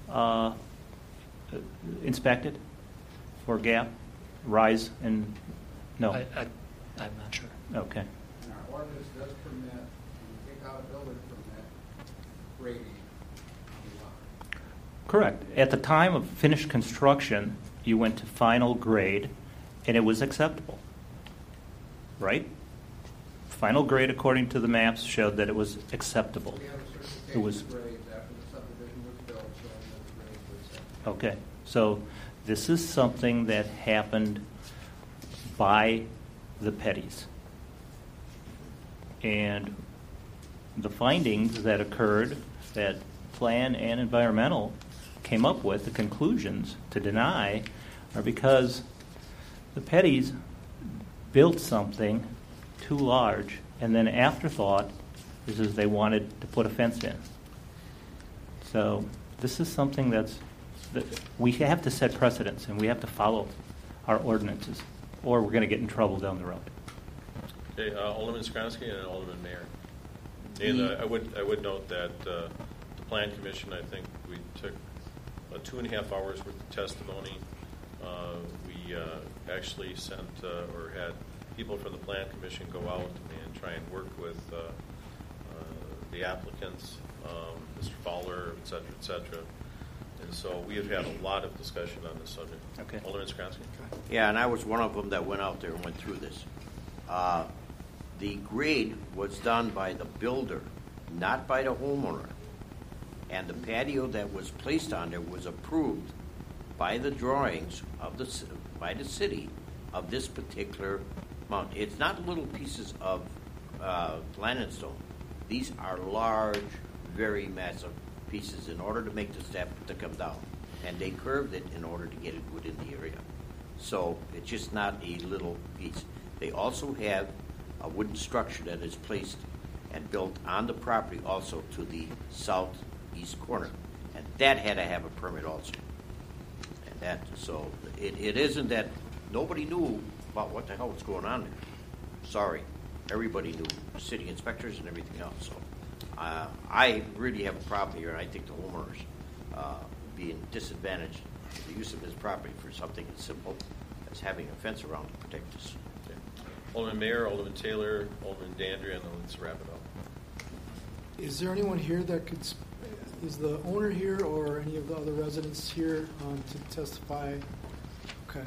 inspected for gap, rise, and no? I'm not sure. Okay. And our ordinance does permit, when you take out a building permit, grading on the lot. Correct. At the time of finished construction, you went to final grade, and it was acceptable, right? Final grade, according to the maps, showed that it was acceptable. We have a certification It was of grades after the subdivision was built, showing that the grades were acceptable. okay. So this is something that happened by the Petties. And the findings that occurred that plan and environmental came up with, the conclusions to deny, are because the Petties built something too large, and then afterthought is they wanted to put a fence in. So this is something that we have to set precedents, and we have to follow our ordinances, or we're going to get in trouble down the road. Okay, Alderman Skronsky and Alderman Mayer. And I would note that the Plan Commission, I think we took 2.5 hours worth of testimony. We actually sent or had people from the Plan Commission go out and try and work with the applicants, Mr. Fowler, et cetera. And so we have had a lot of discussion on this subject. Okay. Alderman Skronsky. Yeah, and I was one of them that went out there and went through this. The grade was done by the builder, not by the homeowner. And the patio that was placed on there was approved by the drawings of by the city of this particular mount. It's not little pieces of land and stone. These are large, very massive pieces in order to make the step to come down. And they curved it in order to get it within the area. So it's just not a little piece. They also have a wooden structure that is placed and built on the property also to the southeast corner. And that had to have a permit also. And that, so it isn't that nobody knew about what the hell was going on there. Sorry. Everybody knew, city inspectors and everything else. So I really have a problem here, and I think the homeowners being disadvantaged in the use of this property for something as simple as having a fence around to protect us. Okay. Alderman Mayor, Alderman Taylor, Alderman Dandria, and then let's wrap it up. Is there anyone here that could, is the owner here or any of the other residents here to testify? Okay.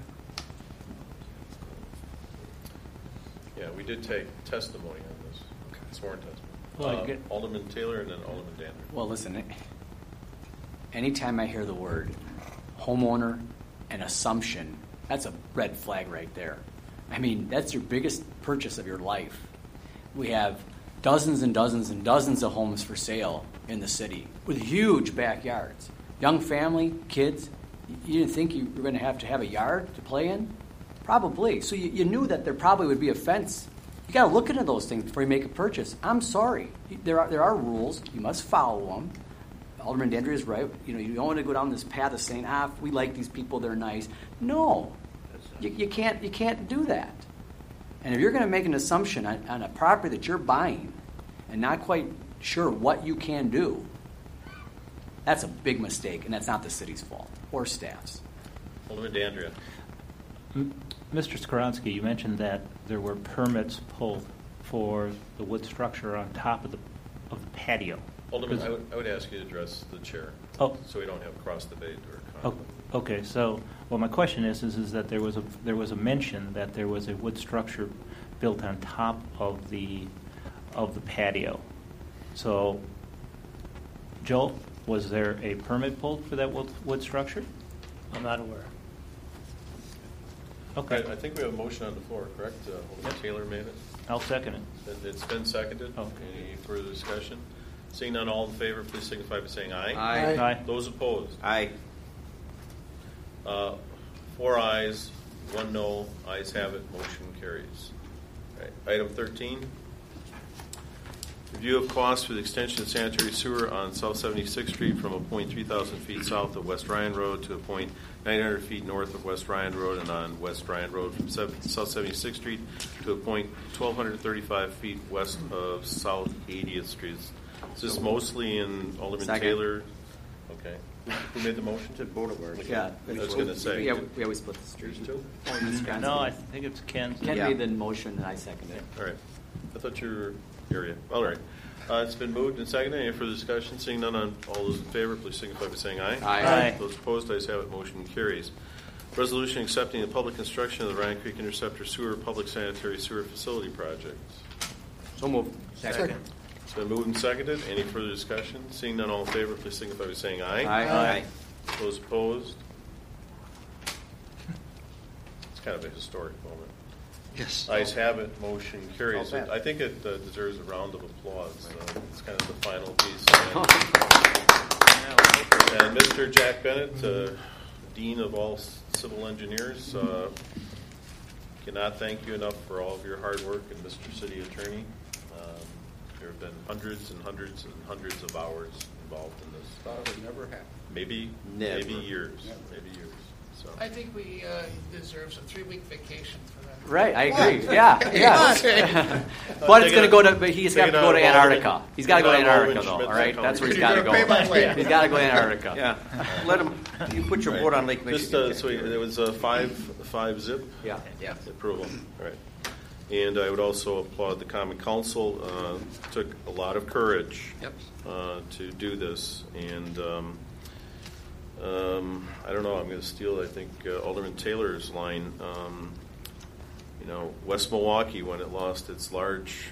Yeah, we did take testimony on this, sworn testimony. Well, Alderman Taylor and then Alderman Dandria. Well, listen, anytime I hear the word homeowner and assumption, that's a red flag right there. I mean, that's your biggest purchase of your life. We have dozens and dozens and dozens of homes for sale in the city with huge backyards. Young family, kids, you didn't think you were going to have a yard to play in? Probably. So you knew that there probably would be a fence. You got to look into those things before you make a purchase. I'm sorry. There are rules. You must follow them. Alderman Dandria is right. You don't want to go down this path of saying, we like these people, they're nice. No. You can't do that. And if you're going to make an assumption on a property that you're buying and not quite sure what you can do, that's a big mistake, and that's not the city's fault or staff's. Alderman Dandria. Mr. Skoronsky, you mentioned that there were permits pulled for the wood structure on top of the patio. Alderman, I would ask you to address the chair, so we don't have cross debate or conflict. Okay. So, my question is that there was a mention that there was a wood structure built on top of the patio. So, Joel, was there a permit pulled for that wood structure? I'm not aware. Okay. I think we have a motion on the floor, correct? Alderman Taylor made it. I'll second it. It's been seconded. Okay. Any further discussion? Seeing none, all in favor, please signify by saying aye. Aye. Aye. Those opposed? Aye. 4 ayes, 1 no. Ayes have it. Motion carries. Right. Item 13. Review of costs for the extension of sanitary sewer on South 76th Street from a point 3,000 feet south of West Ryan Road to a point 900 feet north of West Ryan Road, and on West Ryan Road from South 76th Street to a point 1,235 feet west of South 80th Street. Is this mostly in Alderman Second. Taylor? Okay. Who made the motion? To Beauregard. Yeah. I was going to say. Yeah, we always split the streets. Two? No, I think it's Ken's. Ken made the motion, and I seconded it. All right. I thought you were area. All right. It's been moved and seconded. Any further discussion? Seeing none, on all those in favor, please signify by saying aye. Aye. Those opposed, ayes have it. Motion carries. Resolution accepting the public construction of the Ryan Creek Interceptor Sewer Public Sanitary Sewer Facility Project. So moved. Second. It's been moved and seconded. Any further discussion? Seeing none, all in favor, please signify by saying aye. Aye. Those opposed? It's kind of a historic moment. Yes. Ayes have it. Motion carries. All set. I think it deserves a round of applause. It's kind of the final piece. And Mr. Jack Bennett, Dean of all civil engineers, cannot thank you enough for all of your hard work, and Mr. City Attorney. There have been hundreds and hundreds and hundreds of hours involved in this. Thought it would never happen. Maybe years. Maybe years. So. I think we deserves a 3-week vacation for that. Right, I agree. Yeah. But it's going to go to. But he's got to go to Antarctica. He's got to go to Antarctica, though. All right, that's where he's got to go. He's got to go to Antarctica. Yeah. Let him. You put your boat on Lake Michigan. So there was a 5-zip. Yeah. Approval. All right. And I would also applaud the Common Council. Took a lot of courage to do this, and I don't know. I'm going to steal, I think, Alderman Taylor's line. West Milwaukee, when it lost its large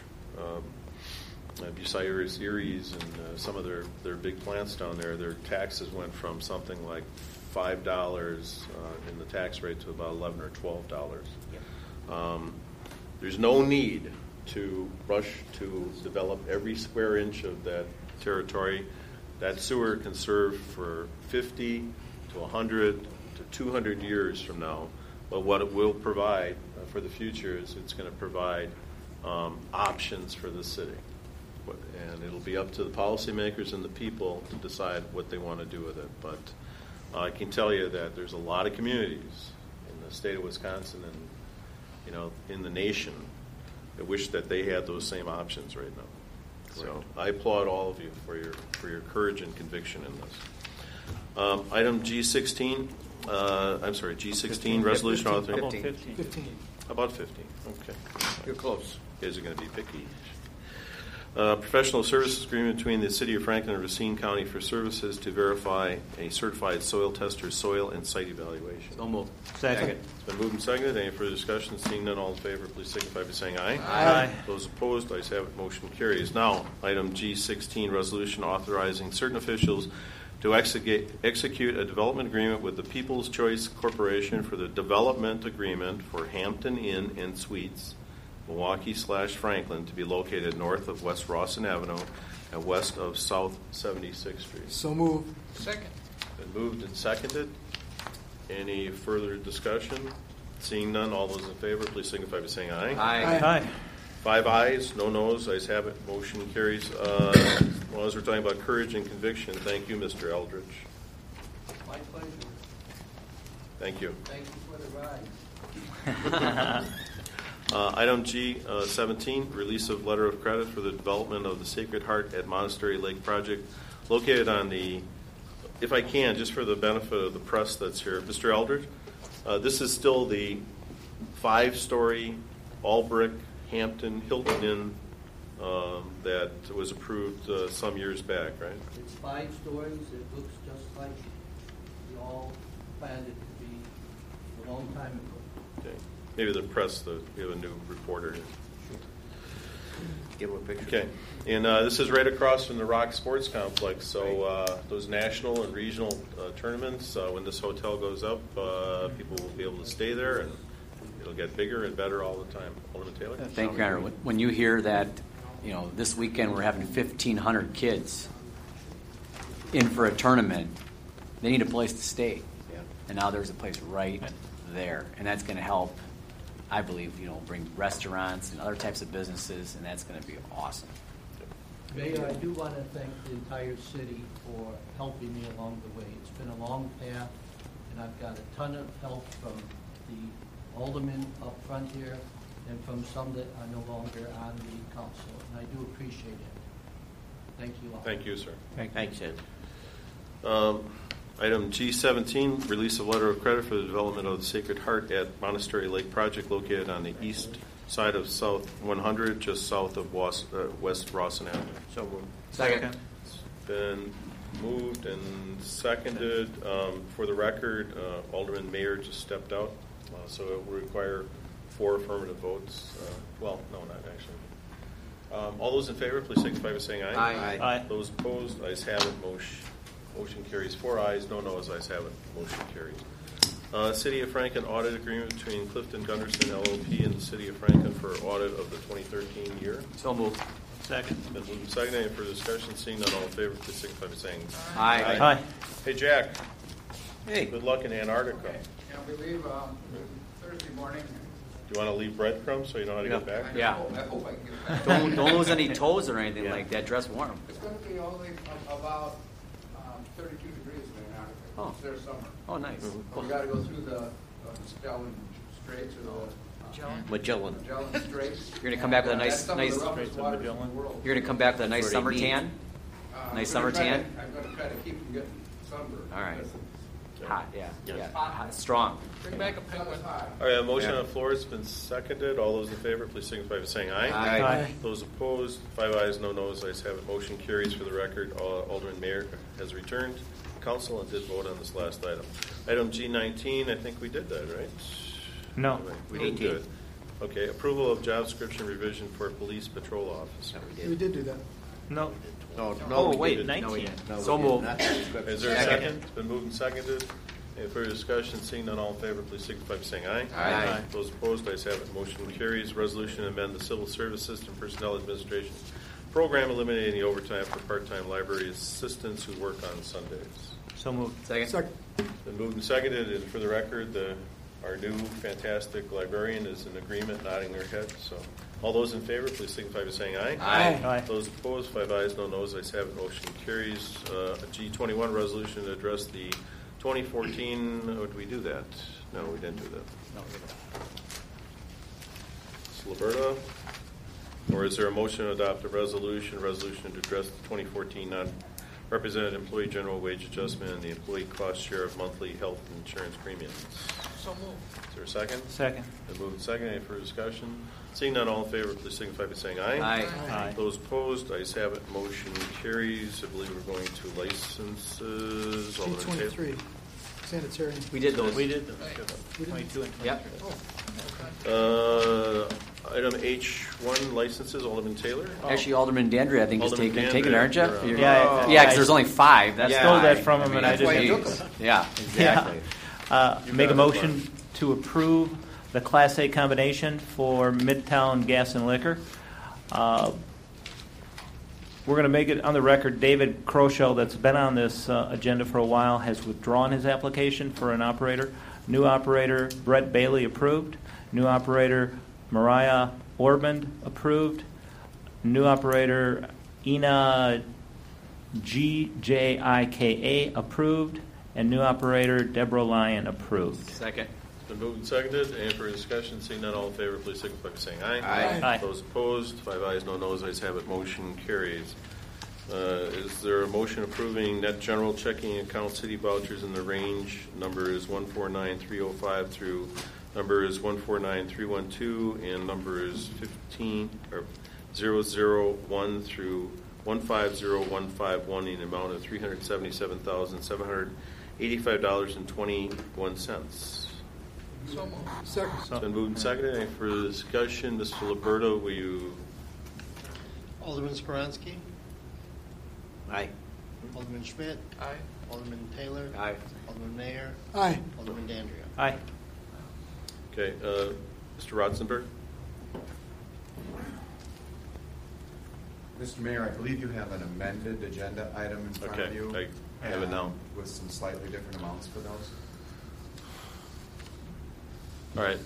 Bucyrus Eries and some of their big plants down there, their taxes went from something like $5 in the tax rate to about $11 or $12. There's no need to rush to develop every square inch of that territory. That sewer can serve for 50 to 100 to 200 years from now. But what it will provide for the future is it's going to provide options for the city. And it'll be up to the policymakers and the people to decide what they want to do with it. But I can tell you that there's a lot of communities in the state of Wisconsin and, you know, in the nation that wish that they had those same options right now. So I applaud all of you for your courage and conviction in this. Item G16. G16 resolution authorizing 15. About 15. Okay. You're close. You guys are going to be picky. Professional services agreement between the City of Franklin and Racine County for services to verify a certified soil tester's soil and site evaluation. So moved. Second. It's been moved and seconded. Any further discussion? Seeing none, all in favor, please signify by saying aye. Aye. Those opposed, ayes have it. Motion carries. Now, item G16, resolution authorizing certain officials to execute a development agreement with the People's Choice Corporation for the development agreement for Hampton Inn and Suites, Milwaukee/Franklin, to be located north of West Rawson Avenue and west of South 76th Street. So moved. Second. Been moved and seconded. Any further discussion? Seeing none, all those in favor, please signify by saying aye. Aye. 5 ayes, no noes, ayes have it. Motion carries. As long as we're talking about courage and conviction, thank you, Mr. Eldridge. My pleasure. Thank you. Thank you for the ride. Item G17, release of letter of credit for the development of the Sacred Heart at Monastery Lake project located on the, if I can, just for the benefit of the press that's here, Mr. Eldridge, this is still the 5-story all-brick Hampton Hilton Inn that was approved some years back, right? It's 5 stories. It looks just like we all planned it to be a long time ago. Okay. Maybe the press, we have a new reporter here. Give him a picture. Okay. And this is right across from the Rock Sports Complex. So those national and regional tournaments, when this hotel goes up, people will be able to stay there, and it'll get bigger and better all the time. Alderman Taylor? Thank you, Your Honor. When you hear that, you know, this weekend we're having 1,500 kids in for a tournament, they need a place to stay. Yeah. And now there's a place right there. And that's going to help, I believe, you know, bring restaurants and other types of businesses, and that's going to be awesome. Mayor, I do want to thank the entire city for helping me along the way. It's been a long path, and I've got a ton of help from the aldermen up front here and from some that are no longer on the council, and I do appreciate it. Thank you all. Thank you, sir. Thanks, Ed. Item G17, release of letter of credit for the development of the Sacred Heart at Monastery Lake project located on the east side of South 100, just south of West Rawson Avenue. So moved. Second. It's been moved and seconded. For the record, Alderman Mayer just stepped out, so it will require 4 affirmative votes. Well, no, not actually. All those in favor, please signify by saying aye. Aye. Aye. Those opposed, ayes have it. Motion carries. 4 ayes, no noes, ayes have it. Motion carries. City of Franklin audit agreement between Clifton Gunderson LLP and the City of Franklin for audit of the 2013 year. So moved. Second. Been moved and seconded. Any further discussion? Seeing none, all in favor, please signify by saying Aye. Aye. Hey, Jack. Hey. Good luck in Antarctica. Can we leave Thursday morning? Do you want to leave breadcrumbs so you know how to get back? Yeah. I hope I can get back. Don't lose any toes or anything like that. Dress warm. It's going to be only about 32 degrees in Antarctica. Oh. It's their summer. Oh, nice. We got to go through the Magellan Straits or the Magellan. Magellan Straits. You're gonna come back with a That's some of the nice- roughest waters in the world. You're going to come back with a nice That's summer what he tan? I'm Nice gonna summer try to- tan? I'm going to try to keep from getting sunburned. All right. Because Hot, yeah. Yes. Yeah. Hot, strong. Bring back a it's not penguin. as hot. All right, a motion Yeah. on the floor has been seconded. All those in favor, please signify by saying aye. Aye. Aye. Those opposed, 5 ayes, no noes, ayes have it. Motion carries. For the record, Alderman Mayer has returned to council and did vote on this last item. Item G19, I think we did that, right? No. We didn't do it. Okay, approval of job description revision for police patrol officer. We did do that. No. No, Oh, we wait, didn't. 19. No, we didn't. No, we So did moved. not. Is there a second? It's been moved and seconded. Any further discussion? Seeing none, all in favor, please signify by saying aye. Aye. Those opposed, ayes have it. Motion carries. Resolution to amend the Civil Service System Personnel Administration Program eliminating the overtime for part-time library assistants who work on Sundays. So moved. Second. Second. Been moved and seconded, and for the record, our new fantastic librarian is in agreement, nodding her head. So, all those in favor, please signify by saying aye. Aye. Aye. Those opposed, 5 ayes, no noes. Ayes have it. Motion carries. A G21 resolution to address the 2014. Oh, did we do that? No, we didn't do that. No, we didn't. Liberta, or is there a motion to adopt a resolution to address the 2014 non-represented employee general wage adjustment and the employee cost share of monthly health insurance premiums? So moved. Is there a second? Second. Been moved and second. Any further discussion? Seeing none, all in favor, please signify by saying aye. Aye. Aye. Those opposed, ayes have it. Motion carries. I believe we're going to licenses. Alderman Taylor. G23, sanitarian. We did those. We did Right. 22 and 23. Yep. Item H1, licenses. Alderman Taylor. Actually, Alderman Dandria, I think, is Alderman taking it, aren't you? Dandria, you're Yeah, Yeah, because there's only 5. That's I stole why. that from him, and I that's why didn't you use took them. Yeah, exactly. Make a got it, motion to approve the Class A combination for Midtown Gas and Liquor. We're going to make it on the record. David Crochel, that's been on this agenda for a while, has withdrawn his application for an operator. New operator, Brett Bailey, approved. New operator, Mariah Ormond, approved. New operator, Ina Gjika, approved. And new operator, Deborah Lyon, approved. Second. It's been moved and seconded. Any further discussion? Seeing none, all in favor, please signify by saying aye. Aye. Aye. Those opposed, 5 ayes, no noes. Ayes have it. Motion carries. Is there a motion approving net general checking account city vouchers in the range number is 149305 through number is 149312 and number is 001 through 150151 in the amount of $377,785.21. So moved. Second. It's been moved and seconded. Any further discussion? Mr. Liberto, will you? Alderman Skoronsky, Aye. Alderman Schmidt, Aye. Alderman Taylor, Aye. Alderman Mayor, Aye. Alderman Dandria. Aye. Okay, Mr. Rodzenberg? Mr. Mayor, I believe you have an amended agenda item in front of Okay, you. I have it now. With some slightly different amounts for those. All right.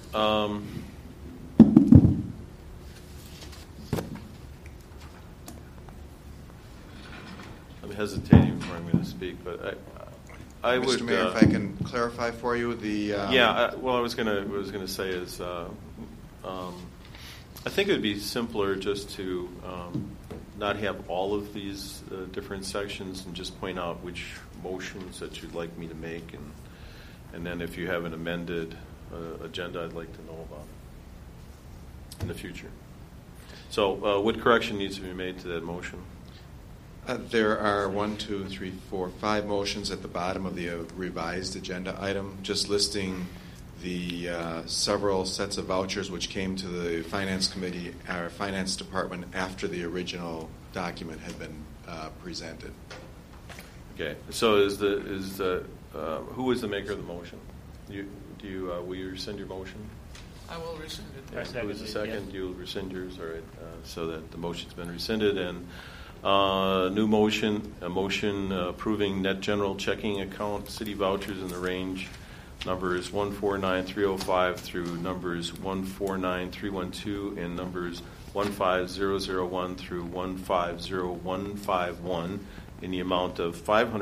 I'm hesitating before I'm going to speak, but I would. Mr. Mayor, if I can clarify for you the. Well, I was going to say is, I think it would be simpler just to not have all of these different sections and just point out which motions that you'd like me to make, and then if you have an amended agenda, I'd like to know about in the future. So, what correction needs to be made to that motion? There are 5 motions at the bottom of the revised agenda item, just listing the several sets of vouchers which came to the Finance Committee, our Finance Department, after the original document had been presented. Okay. So, who is the maker of the motion? Will you rescind your motion? I will rescind it. Who is the second? Yes. You'll rescind yours, all right, so that the motion's been rescinded. And new motion, a motion approving net general checking account city vouchers in the range numbers 149305 through numbers 149312 and numbers 15001 through 150151 in the amount of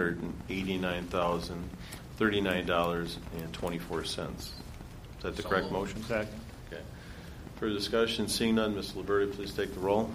$589,039.24. Is that the correct motion? Second. Okay. Further discussion? Seeing none, Ms. Liberti, please take the roll.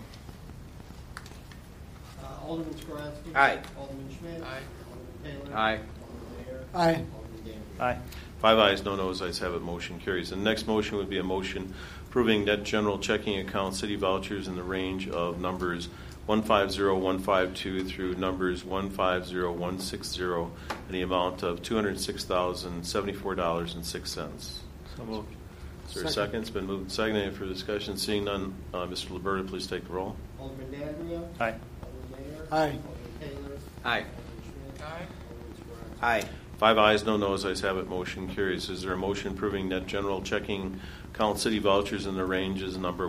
Alderman Skoronsky. Aye. Alderman Schmidt. Aye. Alderman Taylor. Aye. Alderman Mayor. Aye. Alderman Dandria. Aye. 5 ayes, no noes, ayes have it, motion carries. The next motion would be a motion approving net general checking account city vouchers in the range of numbers 150152 through numbers 150160 in the amount of $206,074.06. So moved. Is there a second? It's been moved and seconded. Any further discussion? Seeing none, Mr. Liberti, please take the roll. Alderman Dandria. Aye. Alderman Mayor. Aye. Alderman Taylor. Aye. Alderman Schmidt. Aye. Alderman Skoronsky. Aye. 5 ayes, no noes, ayes have it, motion carries. Is there a motion approving net general checking account city vouchers in the ranges number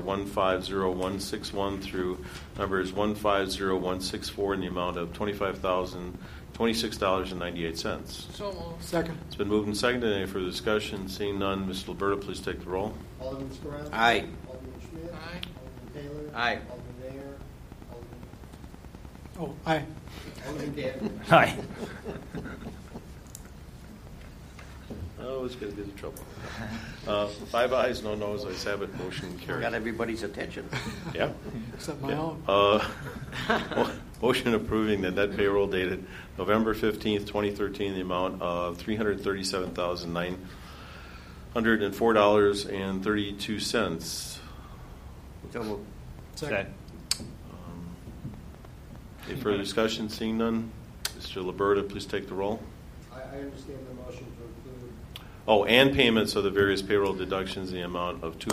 150161 through numbers 150164 in the amount of $25,200 $26.98. So moved. Second. It's been moved and seconded. Any further discussion? Seeing none, Mr. Alberta, please take the roll. Alderman Skronsky. Aye. Alderman Schmidt. Aye. Alderman Taylor. Aye. Alderman Mayor. Oh, aye. Alderman Dan. Aye. Oh, it's going to get in trouble. 5 ayes, no noes. Ayes have it. Motion carries. Got everybody's attention. Yeah. Except my own. Motion approving the net payroll dated November 15th, 2013, the amount of $337,904.32. So moved. Second. Any further discussion? Seeing none, Mr. Liberta, please take the roll. I understand the motion to include. Oh, and payments of the various payroll deductions in the amount of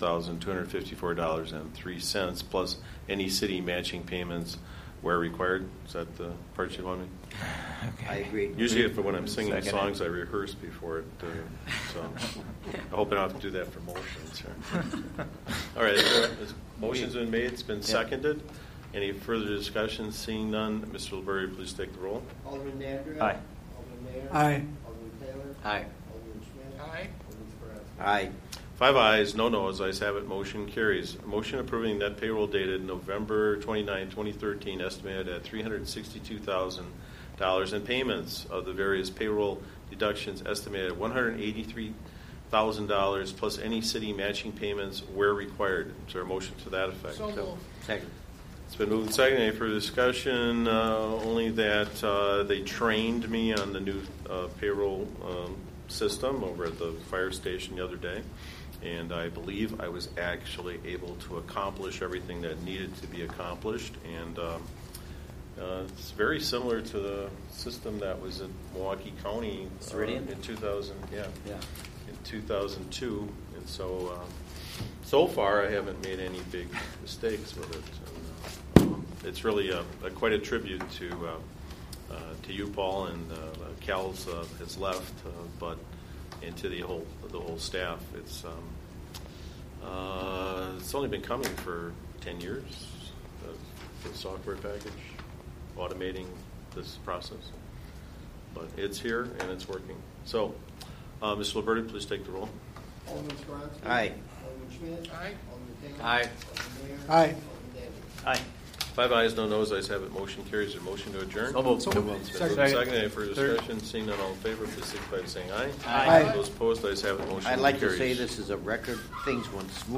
$201,254.03 plus any city matching payments where required. Is that the part you want me? I agree. Usually, if when I'm singing Second. songs, I rehearse before it. So I hope I don't have to do that for motions. All right, motion's been made. It's been seconded. Any further discussion? Seeing none, Mr. Liberta, please take the roll. Alderman Dandria. Aye. Alderman Mayor. Aye. Alderman Taylor. Aye. Alderman Schmidt. Aye. Alderman Skronsky. Aye. 5 ayes, no noes. Ayes have it. Motion carries. Motion approving net payroll dated November 29, 2013, estimated at $362,000, and payments of the various payroll deductions estimated at $183,000 plus any city matching payments where required. Is there a motion to that effect? So moved. Second. It's been moved and seconded. Any further discussion? Only that they trained me on the new payroll system over at the fire station the other day, and I believe I was actually able to accomplish everything that needed to be accomplished. And it's very similar to the system that was in Milwaukee County in 2000. Yeah, in 2002. And so so far, I haven't made any big mistakes with it. And, it's really quite a tribute to you, Paul, and Cal's has left, and to the whole staff. It's only been coming for 10 years. The software package, automating this process, but it's here and it's working. So, Mr. Liberta, please take the roll. Alderman Skronsky. Aye. Alderman Schmidt. Aye. Alderman Taylor. Aye. Alderman Mayor. Aye. Alderman Dandria. Aye. 5 ayes, no noes. Ayes have it. Motion carries. A motion to adjourn. So moved. So moved. It's been Second. moved and seconded. Any further discussion? Seeing none, all in favor, please signify by saying aye. Aye. Those opposed, ayes have it. Motion I'd like to carries. say this is a record. Things went smooth.